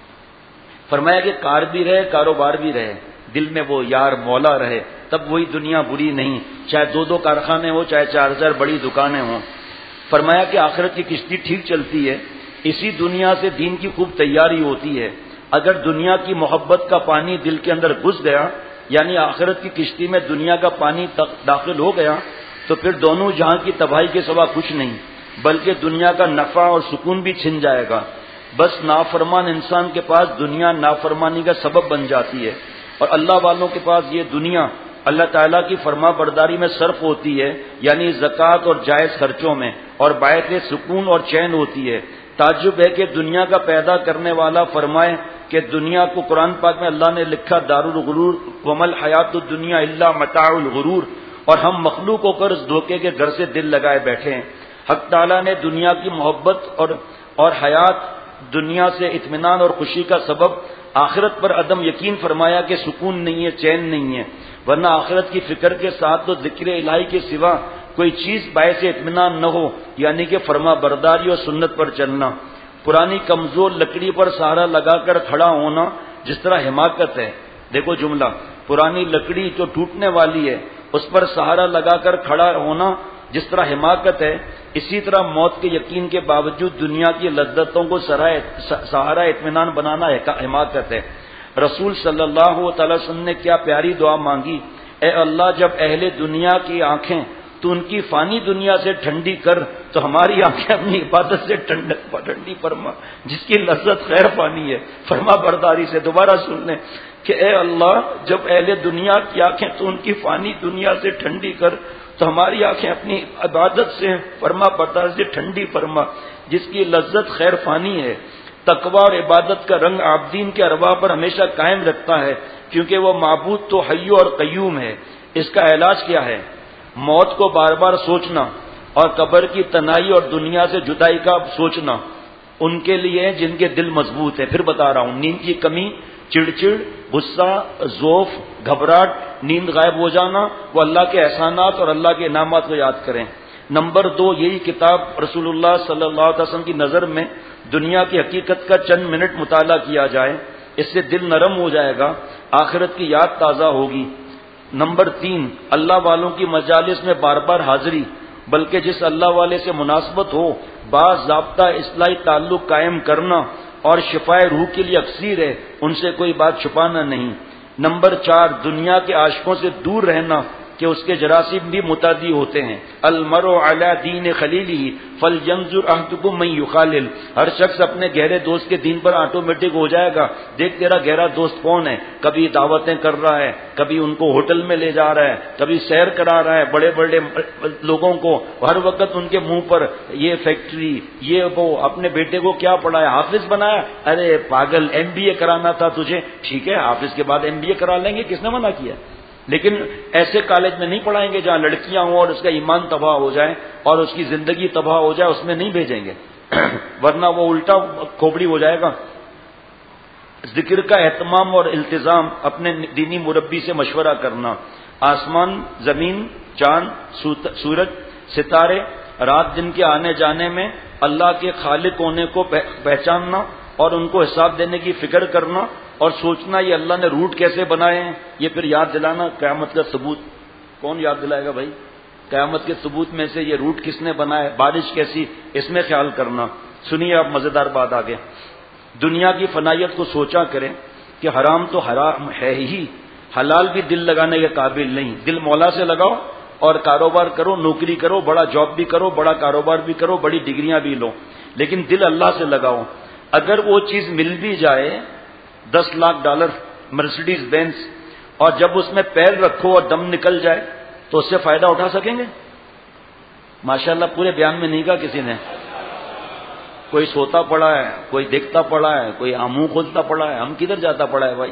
فرمایا کہ کار بھی رہے، کاروبار بھی رہے، دل میں وہ یار مولا رہے، تب وہی دنیا بری نہیں، چاہے 2 کارخانے ہوں، چاہے 4000 بڑی دکانیں ہوں۔ فرمایا کہ آخرت کی کشتی ٹھیک چلتی ہے، اسی دنیا سے دین کی خوب تیاری ہوتی ہے۔ اگر دنیا کی محبت کا پانی دل کے اندر گھس گیا، یعنی آخرت کی کشتی میں دنیا کا پانی داخل ہو گیا، تو پھر دونوں جہاں کی تباہی کے سوا کچھ نہیں، بلکہ دنیا کا نفع اور سکون بھی چھن جائے گا۔ بس نافرمان انسان کے پاس دنیا نافرمانی کا سبب بن جاتی ہے، اور اللہ والوں کے پاس یہ دنیا اللہ تعالیٰ کی فرما برداری میں صرف ہوتی ہے، یعنی زکوٰۃ اور جائز خرچوں میں، اور باعث سکون اور چین ہوتی ہے۔ تعجب ہے کہ دنیا کا پیدا کرنے والا فرمائے کہ دنیا کو قرآن پاک میں اللہ نے لکھا دارالغرور، ومل حیات الدنیا الا متاع الغرور، اور ہم مخلوق ہو کر اس دھوکے کے گھر سے دل لگائے بیٹھے ہیں۔ حق تعالیٰ نے دنیا کی محبت اور حیات، دنیا سے اطمینان اور خوشی کا سبب آخرت پر عدم یقین فرمایا کہ سکون نہیں ہے، چین نہیں ہے، ورنہ آخرت کی فکر کے ساتھ تو ذکر الہی کے سوا کوئی چیز باعث اطمینان نہ ہو، یعنی کہ فرما برداری اور سنت پر چلنا۔ پرانی کمزور لکڑی پر سہارا لگا کر کھڑا ہونا جس طرح حماقت ہے، دیکھو جملہ، پرانی لکڑی جو ٹوٹنے والی ہے اس پر سہارا لگا کر کھڑا ہونا جس طرح حماقت ہے، اسی طرح موت کے یقین کے باوجود دنیا کی لذتوں کو سہارا اطمینان بنانا حماقت ہے۔ رسول صلی اللہ تعالی وسلم نے کیا پیاری دعا مانگی، اے اللہ جب اہل دنیا کی آنکھیں تو ان کی فانی دنیا سے ٹھنڈی کر تو ہماری آنکھیں اپنی عبادت سے ٹھنڈی فرما جس کی لذت خیر فانی ہے۔ فرما برداری سے دوبارہ سن لیں کہ اے اللہ جب اہل دنیا کی آنکھیں تو ان کی فانی دنیا سے ٹھنڈی کر تو ہماری آنکھیں اپنی عبادت سے فرما برداری سے ٹھنڈی فرما جس کی لذت خیر فانی ہے۔ تقوی اور عبادت کا رنگ عابدین کے ارواح پر ہمیشہ قائم رکھتا ہے، کیونکہ وہ معبود تو حی اور قیوم ہے۔ اس کا علاج کیا ہے؟ موت کو بار بار سوچنا اور قبر کی تنہائی اور دنیا سے جدائی کا سوچنا۔ ان کے لیے جن کے دل مضبوط ہے. پھر بتا رہا ہوں، نیند کی کمی، چڑچڑ، غصہ، ذوف، گھبراہٹ، نیند غائب ہو جانا، وہ اللہ کے احسانات اور اللہ کے انعامات کو یاد کریں. نمبر 2، یہی کتاب رسول اللہ صلی اللہ علیہ وسلم کی نظر میں دنیا کی حقیقت کا چند منٹ مطالعہ کیا جائے، اس سے دل نرم ہو جائے گا، آخرت کی یاد تازہ ہوگی. نمبر 3، اللہ والوں کی مجالس میں بار بار حاضری، بلکہ جس اللہ والے سے مناسبت ہو باضابطہ اصلاحی تعلق قائم کرنا اور شفائے روح کے لیے اکثیر ہے، ان سے کوئی بات چھپانا نہیں. نمبر 4، دنیا کے عاشقوں سے دور رہنا کہ اس کے جراثیم بھی متعدی ہوتے ہیں. المرء علی دین خلیلہ فلینظر احدکم من یخالل. ہر شخص اپنے گہرے دوست کے دین پر آٹومیٹک ہو جائے گا. دیکھ تیرا گہرا دوست کون ہے، کبھی دعوتیں کر رہا ہے، کبھی ان کو ہوٹل میں لے جا رہا ہے، کبھی سیر کرا رہا ہے بڑے بڑے لوگوں کو، ہر وقت ان کے منہ پر یہ فیکٹری، یہ وہ. اپنے بیٹے کو کیا پڑھایا، حافظ بنایا. ارے پاگل، MBA کرانا تھا تجھے، ٹھیک ہے حافظ کے بعد MBA کرا لیں گے، کس نے منع کیا؟ لیکن ایسے کالج میں نہیں پڑھائیں گے جہاں لڑکیاں ہوں اور اس کا ایمان تباہ ہو جائے اور اس کی زندگی تباہ ہو جائے، اس میں نہیں بھیجیں گے ورنہ وہ الٹا کھوپڑی ہو جائے گا. ذکر کا اہتمام اور التزام، اپنے دینی مربی سے مشورہ کرنا. آسمان، زمین، چاند، سورج، ستارے، رات دن کے آنے جانے میں اللہ کے خالق ہونے کو پہچاننا اور ان کو حساب دینے کی فکر کرنا اور سوچنا یہ اللہ نے روٹ کیسے بنائے ہیں، یہ پھر یاد دلانا. قیامت کا ثبوت کون یاد دلائے گا بھائی؟ قیامت کے ثبوت میں سے یہ روٹ کس نے بنایا، بارش کیسی، اس میں خیال کرنا. سنیے آپ مزیدار بات آگے. دنیا کی فنائیت کو سوچا کریں کہ حرام تو حرام ہے ہی، حلال بھی دل لگانے کے قابل نہیں. دل مولا سے لگاؤ اور کاروبار کرو، نوکری کرو، بڑا جاب بھی کرو، بڑا کاروبار بھی کرو، بڑی ڈگریاں بھی لو، لیکن دل اللہ سے لگاؤ. اگر وہ چیز مل بھی جائے، $10 لاکھ مرسیڈیز بینز، اور جب اس میں پیر رکھو اور دم نکل جائے تو اس سے فائدہ اٹھا سکیں گے؟ ماشاءاللہ پورے بیان میں نہیں کہا کسی نے. کوئی سوتا پڑا ہے، کوئی دیکھتا پڑا ہے، کوئی منہ کھولتا پڑا ہے، ہم کدھر جاتا پڑا ہے بھائی؟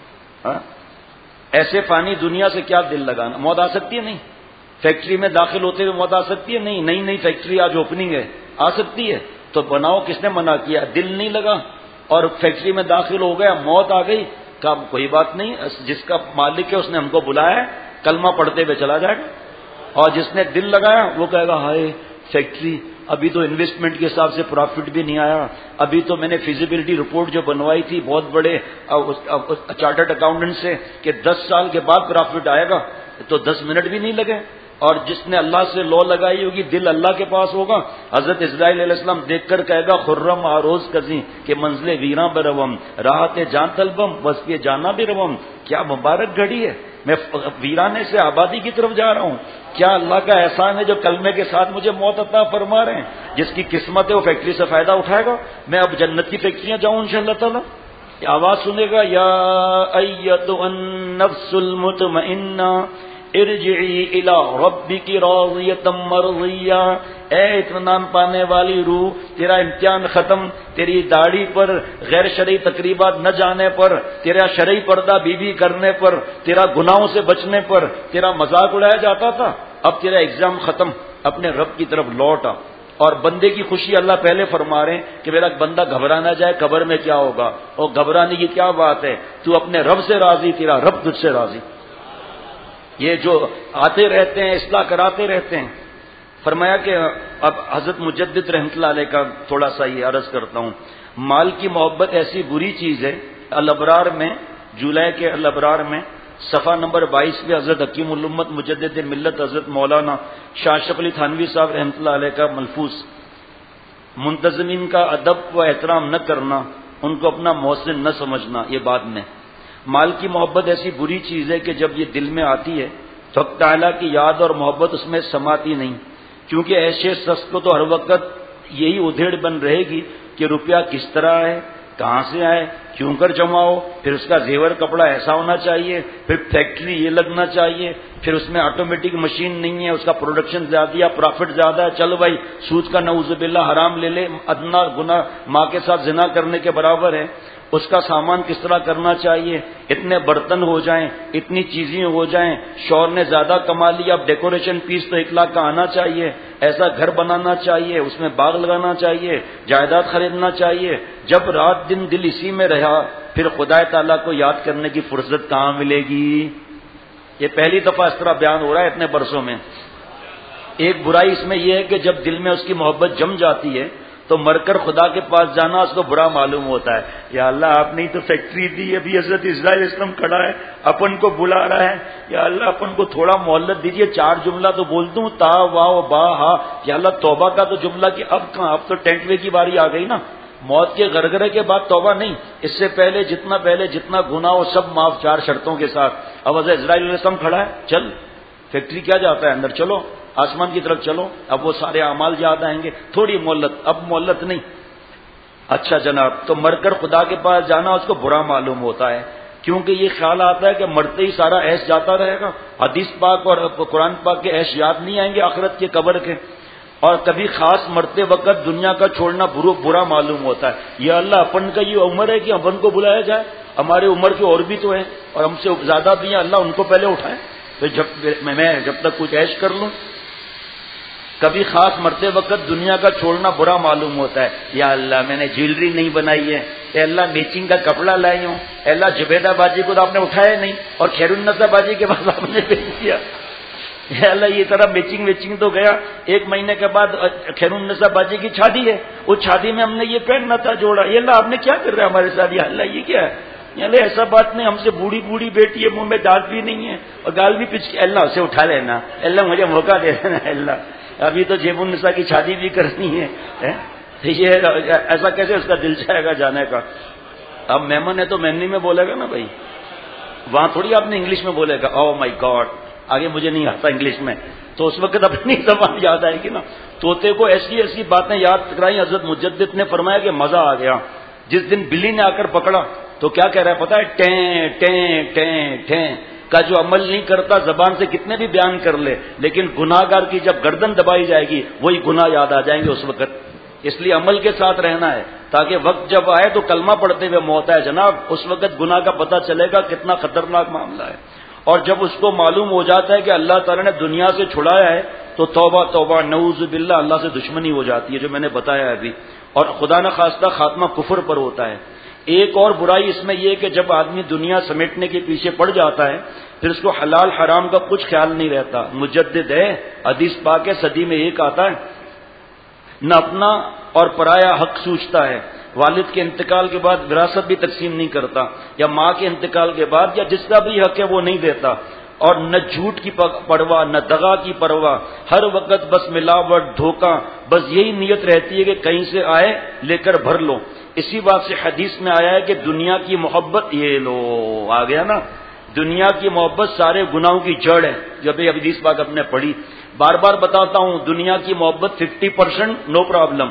ایسے فانی دنیا سے کیا دل لگانا؟ موت آ سکتی ہے نہیں؟ فیکٹری میں داخل ہوتے ہوئے موت آ سکتی ہے نہیں؟ نئی نئی فیکٹری آج اوپننگ ہے، آ سکتی ہے. تو بناؤ، کس نے منع کیا؟ دل نہیں لگا اور فیکٹری میں داخل ہو گیا، موت آ گئی. کہا کوئی بات نہیں، جس کا مالک ہے اس نے ہم کو بلایا ہے، کلمہ پڑھتے ہوئے چلا جائے گا. اور جس نے دل لگایا وہ کہے گا ہائے فیکٹری، ابھی تو انویسٹمنٹ کے حساب سے پروفٹ بھی نہیں آیا، ابھی تو میں نے فیزیبلٹی رپورٹ جو بنوائی تھی بہت بڑے چارٹرڈ اکاؤنٹنٹ سے کہ 10 سال کے بعد پروفٹ آئے گا، تو 10 منٹ بھی نہیں لگے. اور جس نے اللہ سے لو لگائی ہوگی، دل اللہ کے پاس ہوگا. حضرت اسرائیل علیہ السلام دیکھ کر کہے گا خرم آروز کزی کہ منزل ویراں بروم راحت جان طلبم وسطی جانا بھی روم. کیا مبارک گھڑی ہے، میں ویرانے سے آبادی کی طرف جا رہا ہوں. کیا اللہ کا احسان ہے جو کلمے کے ساتھ مجھے موت عطا فرما رہے ہیں. جس کی قسمت ہے وہ فیکٹری سے فائدہ اٹھائے گا. میں اب جنت کی فیکٹریاں جاؤں انشاءاللہ تعالی. آواز سنے گا یا ایتها النفس المطمئنہ ارجعی الی ربک راضیۃ مرضیہ. اے اطمینان پانے والی روح، تیرا امتحان ختم. تیری داڑھی پر، غیر شرعی تقریبات نہ جانے پر، تیرا شرعی پردہ بی کرنے پر، تیرا گناہوں سے بچنے پر تیرا مذاق اڑایا جاتا تھا. اب تیرا ایگزام ختم، اپنے رب کی طرف لوٹ آ. اور بندے کی خوشی اللہ پہلے فرما رہے ہیں کہ میرا بندہ گھبرا نہ جائے قبر میں کیا ہوگا. اور گھبرانے کی کیا بات ہے، تو اپنے رب سے راضی، تیرا رب تجھ سے راضی. یہ جو آتے رہتے ہیں اصلاح کراتے رہتے ہیں. فرمایا کہ اب حضرت مجدد رحمۃ اللہ علیہ کا تھوڑا سا یہ عرض کرتا ہوں. مال کی محبت ایسی بری چیز ہے. الابرار میں، جولائی کے الابرار میں صفحہ نمبر 22 پہ حضرت حکیم الامت مجدد ملت حضرت مولانا شاہ اشرف علی تھانوی صاحب رحمۃ اللہ علیہ کا ملفوظ، منتظمین کا ادب و احترام نہ کرنا، ان کو اپنا محسن نہ سمجھنا. یہ بعد میں. مال کی محبت ایسی بری چیز ہے کہ جب یہ دل میں آتی ہے تو حق تعالیٰ کی یاد اور محبت اس میں سماتی نہیں. کیونکہ ایسے شخص کو تو ہر وقت یہی ادھیڑ بن رہے گی کہ روپیہ کس طرح ہے، کہاں سے آئے، کیوں کر جمع ہو، پھر اس کا زیور کپڑا ایسا ہونا چاہیے، پھر فیکٹری یہ لگنا چاہیے، پھر اس میں آٹومیٹک مشین نہیں ہے، اس کا پروڈکشن زیادہ یا پروفٹ زیادہ ہے، چلو بھائی سود کا نعوذ باللہ حرام لے لے، ادنا گناہ ماں کے ساتھ زنا کرنے کے برابر ہے۔ اس کا سامان کس طرح کرنا چاہیے، اتنے برتن ہو جائیں، اتنی چیزیں ہو جائیں، شوہر نے زیادہ کما لیا، اب ڈیکوریشن پیس تو 1 لاکھ کا آنا چاہیے، ایسا گھر بنانا چاہیے، اس میں باغ لگانا چاہیے، جائیداد خریدنا چاہیے۔ جب رات دن دل اسی میں رہا پھر خدا تعالیٰ کو یاد کرنے کی فرصت کہاں ملے گی؟ یہ پہلی دفعہ اس طرح بیان ہو رہا ہے اتنے برسوں میں۔ ایک برائی اس میں یہ ہے کہ جب دل میں اس کی محبت جم جاتی ہے تو مر کر خدا کے پاس جانا اس کو برا معلوم ہوتا ہے۔ یا اللہ آپ نے ہی تو فیکٹری دی، ابھی حضرت اسرائیل اسلام کھڑا ہے اپن کو بلا رہا ہے، یا اللہ اپن کو تھوڑا مہلت دیجئے، 4 جملہ تو بول دوں، تا واو با ہا، یا اللہ توبہ کا تو جملہ کہ اب کہاں، اب تو ٹینٹ وے کی باری آ گئی نا، موت کے غرغرے کے بعد توبہ نہیں، اس سے پہلے جتنا گناہ ہو سب معاف 4 شرطوں کے ساتھ۔ اب حضرت اسرائیل علیہ السلام کھڑا ہے، چل فیکٹری کیا جاتا ہے اندر، چلو آسمان کی طرف چلو، اب وہ سارے اعمال یاد آئیں گے، تھوڑی مہلت، اب مہلت نہیں۔ اچھا جناب، تو مر کر خدا کے پاس جانا اس کو برا معلوم ہوتا ہے، کیونکہ یہ خیال آتا ہے کہ مرتے ہی سارا عیش جاتا رہے گا، حدیث پاک اور قرآن پاک کے عیش یاد نہیں آئیں گے آخرت کے قبر کے، اور کبھی خاص مرتے وقت دنیا کا چھوڑنا برا معلوم ہوتا ہے۔ یا اللہ اپن کا یہ عمر ہے کہ اپن کو بلایا جائے، ہمارے عمر کے اور بھی تو ہیں اور ہم سے زیادہ بھی ہیں، اللہ ان کو پہلے اٹھائے، پھر جب تک کچھ عیش کر لوں۔ کبھی خاص مرتے وقت دنیا کا چھوڑنا برا معلوم ہوتا ہے۔ یا اللہ میں نے جیولری نہیں بنائی ہے، اے اللہ میچنگ کا کپڑا لائی ہوں، اے اللہ زبیدہ باجی کو تو آپ نے اٹھایا نہیں اور خیر النساء باجی کے پاس آپ نے بھیج دیا، اے اللہ یہ طرح میچنگ تو گیا، 1 مہینے کے بعد خیر النساء باجی کی شادی ہے، اس شادی میں ہم نے یہ پہننا تھا جوڑا، یہ اللہ آپ نے کیا کر رہا ہے ہمارے ساتھ، یا اللہ یہ کیا ہے، یا اللہ ایسا بات نہیں، ہم سے بوڑھی بیٹی ہے، منہ میں دانت بھی نہیں ہے اور گال بھی پچ کے، اللہ اسے اٹھا لینا، اللہ مجھے موقع دے دینا، اللہ ابھی تو جیب النساء کی شادی بھی کرنی ہے، یہ ایسا کیسے اس کا دل چاہے گا جانے کا؟ اب مہمان ہے تو مہمانی میں بولے گا نا بھائی، وہاں تھوڑی آپ نے انگلش میں بولے گا، او مائی گاڈ، آگے مجھے نہیں آتا انگلش میں، تو اس وقت اپنی زبان یاد آئے گی نا۔ طوطے کو ایسی باتیں یاد کرائی، حضرت مجدد نے فرمایا کہ مزہ آ گیا۔ جس دن بلی نے آ کر پکڑا تو کیا کہہ رہا ہے پتا ہے، ٹیں ٹیں ٹیں ٹیں کا جو عمل نہیں کرتا زبان سے کتنے بھی بیان کر لے، لیکن گناہ گار کی جب گردن دبائی جائے گی وہی گناہ یاد آ جائیں گے اس وقت۔ اس لیے عمل کے ساتھ رہنا ہے تاکہ وقت جب آئے تو کلمہ پڑھتے ہوئے موت ہے جناب، اس وقت گناہ کا پتہ چلے گا کتنا خطرناک معاملہ ہے۔ اور جب اس کو معلوم ہو جاتا ہے کہ اللہ تعالیٰ نے دنیا سے چھڑایا ہے تو توبہ توبہ، نعوذ باللہ، اللہ سے دشمنی ہو جاتی ہے جو میں نے بتایا ابھی، اور خدا نہ خواستہ خاتمہ کفر پر ہوتا ہے۔ ایک اور برائی اس میں یہ کہ جب آدمی دنیا سمیٹنے کے پیچھے پڑ جاتا ہے پھر اس کو حلال حرام کا کچھ خیال نہیں رہتا۔ مجدد ہے، حدیث پاک ہے، صدی میں ایک آتا ہے، نہ اپنا اور پرایا حق سوچتا ہے، والد کے انتقال کے بعد وراثت بھی تقسیم نہیں کرتا، یا ماں کے انتقال کے بعد یا جس کا بھی حق ہے وہ نہیں دیتا، اور نہ جھوٹ کی پرواہ نہ دغا کی پرواہ، ہر وقت بس ملاوٹ دھوکہ، بس یہی نیت رہتی ہے کہ کہیں سے آئے لے کر بھر لو۔ اسی بات سے حدیث میں آیا ہے کہ دنیا کی محبت، یہ لو آ گیا نا، دنیا کی محبت سارے گناہوں کی جڑ ہے، جب یہ حدیث پاک اپ نے پڑھی۔ بار بار بتاتا ہوں، دنیا کی محبت 50% نو پرابلم،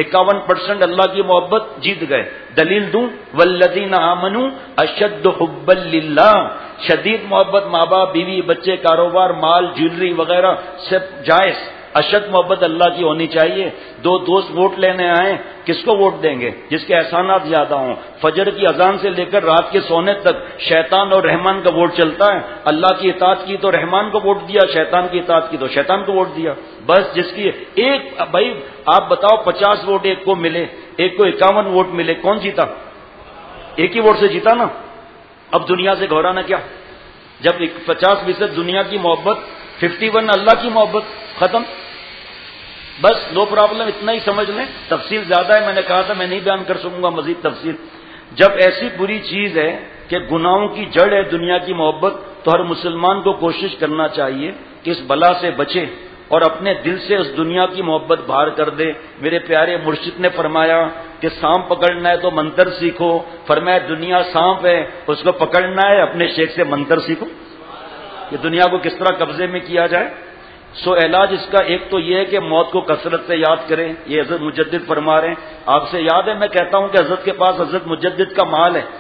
51% اللہ کی محبت جیت گئے۔ دلیل دوں، والذین آمنوا اشد حبا للہ، شدید محبت ماں باپ، بیوی، بچے، کاروبار، مال، جیولری وغیرہ سب جائز، اشد محبت اللہ کی ہونی چاہیے۔ 2 دوست ووٹ لینے آئیں، کس کو ووٹ دیں گے؟ جس کے احسانات زیادہ ہوں۔ فجر کی اذان سے لے کر رات کے سونے تک شیطان اور رحمان کا ووٹ چلتا ہے، اللہ کی اطاعت کی تو رحمان کو ووٹ دیا، شیطان کی اطاعت کی تو شیطان کو ووٹ دیا، بس جس کی ایک، بھائی آپ بتاؤ 50 ووٹ ایک کو ملے، ایک کو 51 ووٹ ملے، کون جیتا؟ ایک ہی ووٹ سے جیتا نا۔ اب دنیا سے گھبرانا کیا؟ جب 50% دنیا کی محبت، 51 اللہ کی محبت، ختم، بس نو پرابلم، اتنا ہی سمجھ لیں۔ تفصیل زیادہ ہے، میں نے کہا تھا میں نہیں بیان کر سکوں گا مزید تفصیل۔ جب ایسی بری چیز ہے کہ گناہوں کی جڑ ہے دنیا کی محبت، تو ہر مسلمان کو کوشش کرنا چاہیے کہ اس بلا سے بچے اور اپنے دل سے اس دنیا کی محبت باہر کر دے۔ میرے پیارے مرشد نے فرمایا کہ سانپ پکڑنا ہے تو منتر سیکھو، فرمایا دنیا سانپ ہے، اس کو پکڑنا ہے اپنے شیخ سے منتر سیکھو کہ دنیا کو کس طرح قبضے میں کیا جائے۔ سو علاج اس کا ایک تو یہ ہے کہ موت کو کثرت سے یاد کریں، یہ حضرت مجدد فرما رہے ہیں۔ آپ سے یاد ہے، میں کہتا ہوں کہ حضرت کے پاس حضرت مجدد کا مال ہے،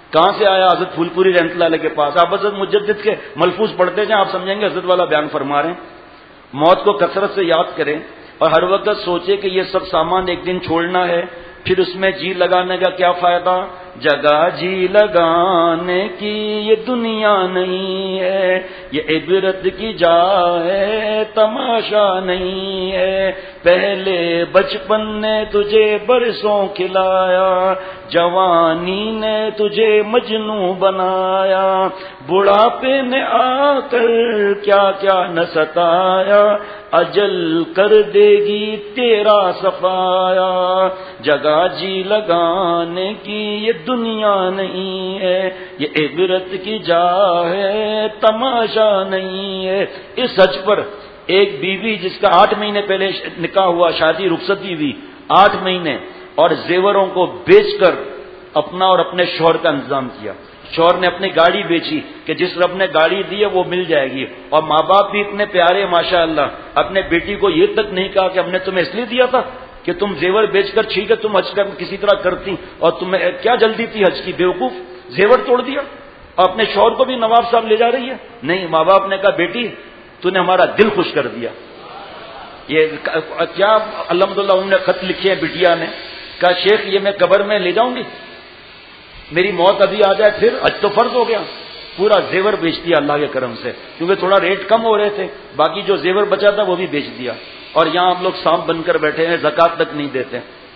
کہاں سے آیا؟ حضرت پھول پوری رحمۃ اللہ علیہ کے پاس. آپ حضرت مجدد کے ملفوظ پڑھتے جائیں، آپ سمجھیں گے حضرت والا بیان فرما رہے ہیں. موت کو کثرت سے یاد کریں اور ہر وقت سوچے کہ یہ سب سامان ایک دن چھوڑنا ہے، پھر اس میں جی لگانے کا کیا فائدہ؟ جگہ جی لگانے کی یہ دنیا نہیں ہے، یہ عبرت کی جا ہے، تماشا نہیں ہے. پہلے بچپن نے تجھے برسوں کھلایا، جوانی نے تجھے مجنوں بنایا، بڑھاپے نے آ کر کیا کیا نہ ستایا، اجل کر دے گی تیرا صفایا. جگہ جی لگانے کی یہ دنیا نہیں ہے، یہ عبرت کی جا ہے، تماشا نہیں ہے. اس حج پر ایک بیوی جس کا 8 مہینے پہلے نکاح ہوا، شادی رخصتی ہوئی 8 مہینے، اور زیوروں کو بیچ کر اپنا اور اپنے شوہر کا انتظام کیا. شوہر نے اپنی گاڑی بیچی کہ جس رب نے گاڑی دی ہے وہ مل جائے گی، اور ماں باپ بھی اتنے پیارے ماشاءاللہ، اپنے بیٹی کو یہ تک نہیں کہا کہ ہم نے تمہیں اس لیے دیا تھا کہ تم زیور بیچ کر ٹھیک ہے تم حج کر کسی طرح کرتی، اور تمہیں کیا جلدی تھی حج کی؟ بیوقوف، زیور توڑ دیا اور اپنے شوہر کو بھی نواب صاحب لے جا رہی ہے. نہیں، ماں باپ نے کہا بیٹی تو نے ہمارا دل خوش کر دیا. یہ کیا الحمدللہ انہوں نے خط لکھے ہیں بٹیا نے، کہا شیخ یہ میں قبر میں لے جاؤں گی، میری موت ابھی آ جائے پھر حج تو فرض ہو گیا. پورا زیور بیچ دیا اللہ کے کرم سے، کیونکہ تھوڑا ریٹ کم ہو رہے تھے، باقی جو زیور بچا تھا وہ بھی بیچ دیا. اور یہاں ہم لوگ سانپ بن کر بیٹھے ہیں، زکوٰۃ تک نہیں دیتے.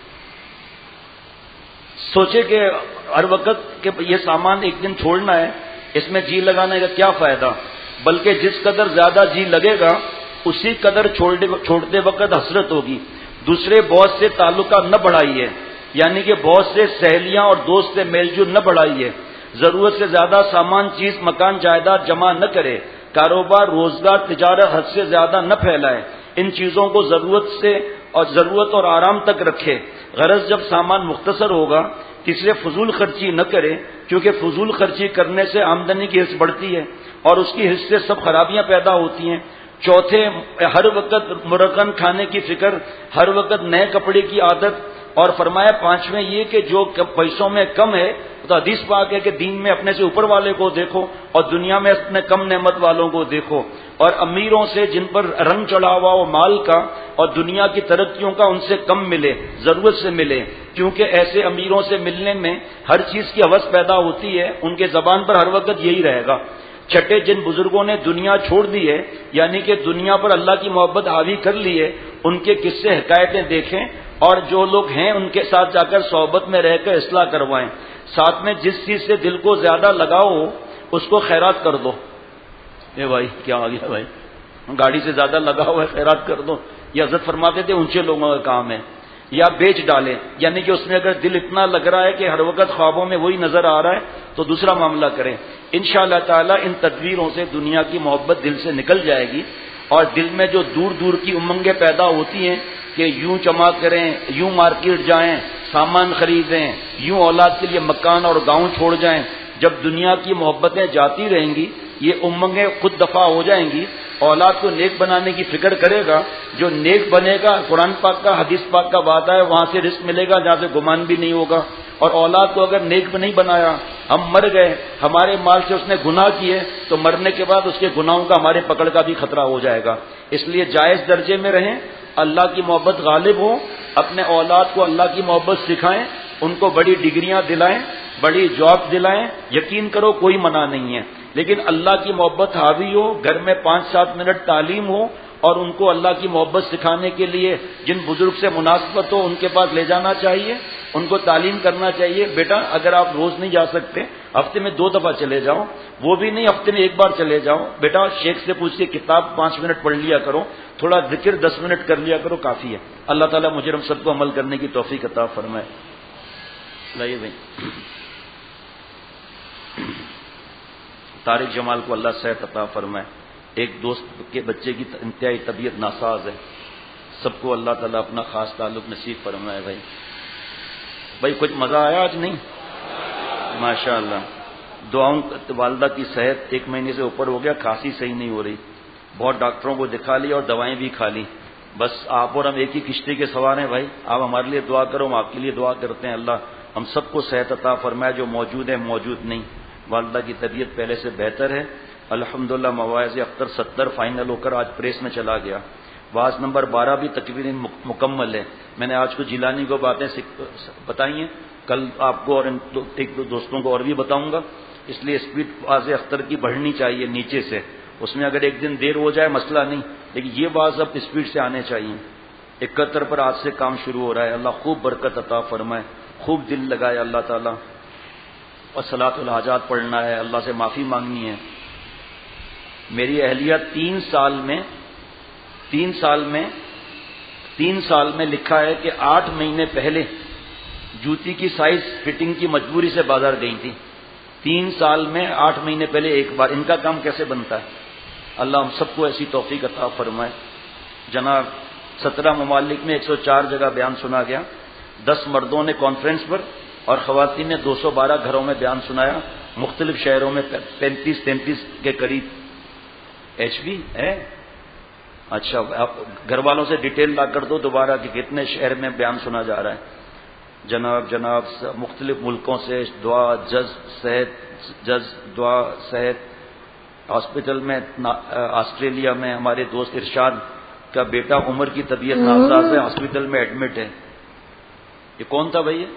سوچے کہ ہر وقت کہ یہ سامان ایک دن چھوڑنا ہے، اس میں جی لگانے کا کیا فائدہ؟ بلکہ جس قدر زیادہ جی لگے گا اسی قدر چھوڑتے وقت حسرت ہوگی. دوسرے بہت سے تعلقات نہ بڑھائیے، یعنی کہ بہت سے سہیلیاں اور دوست سے میل جول نہ بڑھائیے. ضرورت سے زیادہ سامان چیز مکان جائیداد جمع نہ کرے. کاروبار روزگار تجارت حد سے زیادہ نہ پھیلائے. ان چیزوں کو ضرورت اور آرام تک رکھے. غرض جب سامان مختصر ہوگا تیسرے فضول خرچی نہ کرے، کیونکہ فضول خرچی کرنے سے آمدنی کی حرص بڑھتی ہے اور اس کی حرص سے سب خرابیاں پیدا ہوتی ہیں. چوتھے، ہر وقت مرغن کھانے کی فکر، ہر وقت نئے کپڑے کی عادت. اور فرمایا پانچویں یہ کہ جو پیسوں میں کم ہے تو حدیث پاک ہے کہ دین میں اپنے سے اوپر والے کو دیکھو اور دنیا میں اپنے کم نعمت والوں کو دیکھو. اور امیروں سے جن پر رنگ چڑھا ہوا ہو مال کا اور دنیا کی ترقیوں کا ان سے کم ملے، ضرورت سے ملے، کیونکہ ایسے امیروں سے ملنے میں ہر چیز کی ہوس پیدا ہوتی ہے، ان کے زبان پر ہر وقت یہی رہے گا. چھٹے، جن بزرگوں نے دنیا چھوڑ دی ہے، یعنی کہ دنیا پر اللہ کی محبت حاوی کر لی ہے، ان کے قصے حکایتیں دیکھیں اور جو لوگ ہیں ان کے ساتھ جا کر صحبت میں رہ کر اصلاح کروائیں. ساتھ میں جس چیز سے دل کو زیادہ لگاؤ ہو اس کو خیرات کر دو. اے بھائی کیا آ گیا بھائی، گاڑی سے زیادہ لگاؤ ہے خیرات کر دو. یہ حضرت فرماتے تھے اونچے لوگوں کا کام ہے. یا بیچ ڈالیں، یعنی کہ اس میں اگر دل اتنا لگ رہا ہے کہ ہر وقت خوابوں میں وہی نظر آ رہا ہے تو دوسرا معاملہ کریں. انشاءاللہ تعالی ان تدبیروں سے دنیا کی محبت دل سے نکل جائے گی اور دل میں جو دور دور کی امنگیں پیدا ہوتی ہیں کہ یوں جمع کریں، یوں مارکیٹ جائیں، سامان خریدیں، یوں اولاد کے لیے مکان اور گاؤں چھوڑ جائیں، جب دنیا کی محبتیں جاتی رہیں گی یہ امنگیں خود دفع ہو جائیں گی. اولاد کو نیک بنانے کی فکر کرے گا، جو نیک بنے گا قرآن پاک کا حدیث پاک کا وعدہ ہے وہاں سے رزق ملے گا جہاں سے گمان بھی نہیں ہوگا. اور اولاد کو اگر نیک نہیں بنایا، ہم مر گئے، ہمارے مال سے اس نے گناہ کیے تو مرنے کے بعد اس کے گناہوں کا ہمارے پکڑ کا بھی خطرہ ہو جائے گا. اس لیے جائز درجے میں رہیں، اللہ کی محبت غالب ہو، اپنے اولاد کو اللہ کی محبت سکھائیں، ان کو بڑی ڈگریاں دلائیں، بڑی جاب دلائیں. یقین کرو کوئی منع نہیں ہے، لیکن اللہ کی محبت حاوی ہو، گھر میں 5-7 منٹ تعلیم ہو اور ان کو اللہ کی محبت سکھانے کے لیے جن بزرگ سے مناسبت ہو ان کے پاس لے جانا چاہیے، ان کو تعلیم کرنا چاہیے. بیٹا اگر آپ روز نہیں جا سکتے ہفتے میں 2 دفعہ چلے جاؤ، وہ بھی نہیں ہفتے میں 1 بار چلے جاؤ. بیٹا شیخ سے پوچھ کے کتاب 5 منٹ پڑھ لیا کرو، تھوڑا ذکر 10 منٹ کر لیا کرو، کافی ہے. اللہ تعالیٰ مجھے ہم سب کو عمل کرنے کی توفیق عطا فرمائے. لائیے بھائی طارق جمال کو اللہ صحت عطا فرمائے. ایک دوست کے بچے کی انتہائی طبیعت ناساز ہے، سب کو اللہ تعالیٰ اپنا خاص تعلق نصیب فرمائے. بھائی کچھ مزہ آیا آج؟ نہیں ماشاء اللہ. دعاؤں، والدہ کی صحت 1 مہینے سے اوپر ہو گیا، کھانسی صحیح نہیں ہو رہی، بہت ڈاکٹروں کو دکھا لی اور دوائیں بھی کھا لی. بس آپ اور ہم ایک ہی کشتی کے سوار ہیں. بھائی آپ ہمارے لیے دعا کرو، ہم آپ کے لیے دعا کرتے ہیں. اللہ ہم سب کو صحت عطا فرمائے، جو موجود ہے موجود نہیں۔ والدہ کی طبیعت پہلے سے بہتر ہے الحمدللہ۔ مواعظ اختر 70 فائنل ہو کر آج پریس میں چلا گیا۔ واعظ نمبر 12 بھی تقریباً مکمل ہے۔ میں نے آج کو جیلانی کو باتیں بتائی ہیں، کل آپ کو اور ایک دو دوستوں کو اور بھی بتاؤں گا، اس لیے اسپیڈ واعظ اختر کی بڑھنی چاہیے نیچے سے۔ اس میں اگر ایک دن دیر ہو جائے مسئلہ نہیں، لیکن یہ واعظ اب اسپیڈ سے آنے چاہیے۔ 71 پر آج سے کام شروع ہو رہا ہے۔ اللہ خوب برکت عطا فرمائے، خوب دل لگائے اللہ تعالیٰ۔ اور صلاۃ الحاجات پڑھنا ہے، اللہ سے معافی مانگنی ہے۔ میری اہلیہ 3 سال میں لکھا ہے کہ 8 مہینے پہلے جوتی کی سائز فٹنگ کی مجبوری سے بازار گئی تھی۔ 3 سال میں 8 مہینے پہلے ایک بار۔ ان کا کام کیسے بنتا ہے؟ اللہ ہم سب کو ایسی توفیق عطا فرمائے۔ جناب 17 ممالک میں 104 جگہ بیان سنا گیا، 10 مردوں نے کانفرنس پر اور خواتین نے 212 گھروں میں بیان سنایا، مختلف شہروں میں 35 کے قریب۔ ایچ بی ہے؟ اچھا، گھر والوں سے ڈیٹیل لا کر دو دوبارہ کہ کتنے شہر میں بیان سنا جا رہا ہے۔ جناب مختلف ملکوں سے دعا جز دعا صحت۔ ہاسپٹل میں آسٹریلیا میں ہمارے دوست ارشاد کا بیٹا عمر کی طبیعت ناساز ہے، ہاسپٹل میں ایڈمٹ ہے۔ یہ کون تھا بھائی؟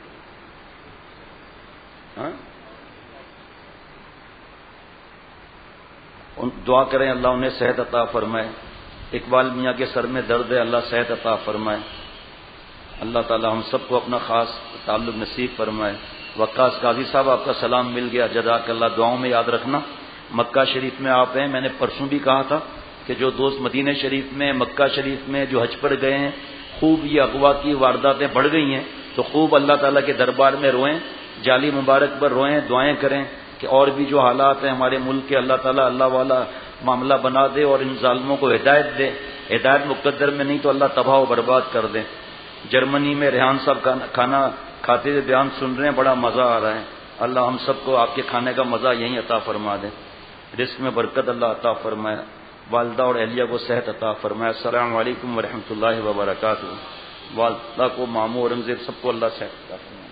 دعا کریں اللہ انہیں صحت عطا فرمائے۔ اقبال میاں کے سر میں درد ہے، اللہ صحت عطا فرمائے۔ اللہ تعالی ہم سب کو اپنا خاص تعلق نصیب فرمائے۔ وقاص قاضی صاحب آپ کا سلام مل گیا، جزاک اللہ، دعاؤں میں یاد رکھنا۔ مکہ شریف میں آپ ہیں، میں نے پرسوں بھی کہا تھا کہ جو دوست مدینہ شریف میں مکہ شریف میں جو حج پر گئے ہیں، خوب یہ اغوا کی وارداتیں بڑھ گئی ہیں، تو خوب اللہ تعالیٰ کے دربار میں روئیں، جالی مبارک پر روئیں، دعائیں کریں کہ اور بھی جو حالات ہیں ہمارے ملک کے اللہ تعالیٰ اللہ والا معاملہ بنا دے اور ان ظالموں کو ہدایت دے۔ ہدایت مقدر میں نہیں تو اللہ تباہ و برباد کر دے۔ جرمنی میں ریحان صاحب کھانا کھاتے ہوئے بیان سن رہے ہیں، بڑا مزہ آ رہا ہے۔ اللہ ہم سب کو آپ کے کھانے کا مزہ یہیں عطا فرما دے، رزق میں برکت اللہ عطا فرمائے، والدہ اور اہلیہ کو صحت عطا فرمائے۔ السلام علیکم ورحمۃ اللہ وبرکاتہ۔ والدہ کو، ماموں اورنگزیب سب کو اللہ صحت عطا فرمائے۔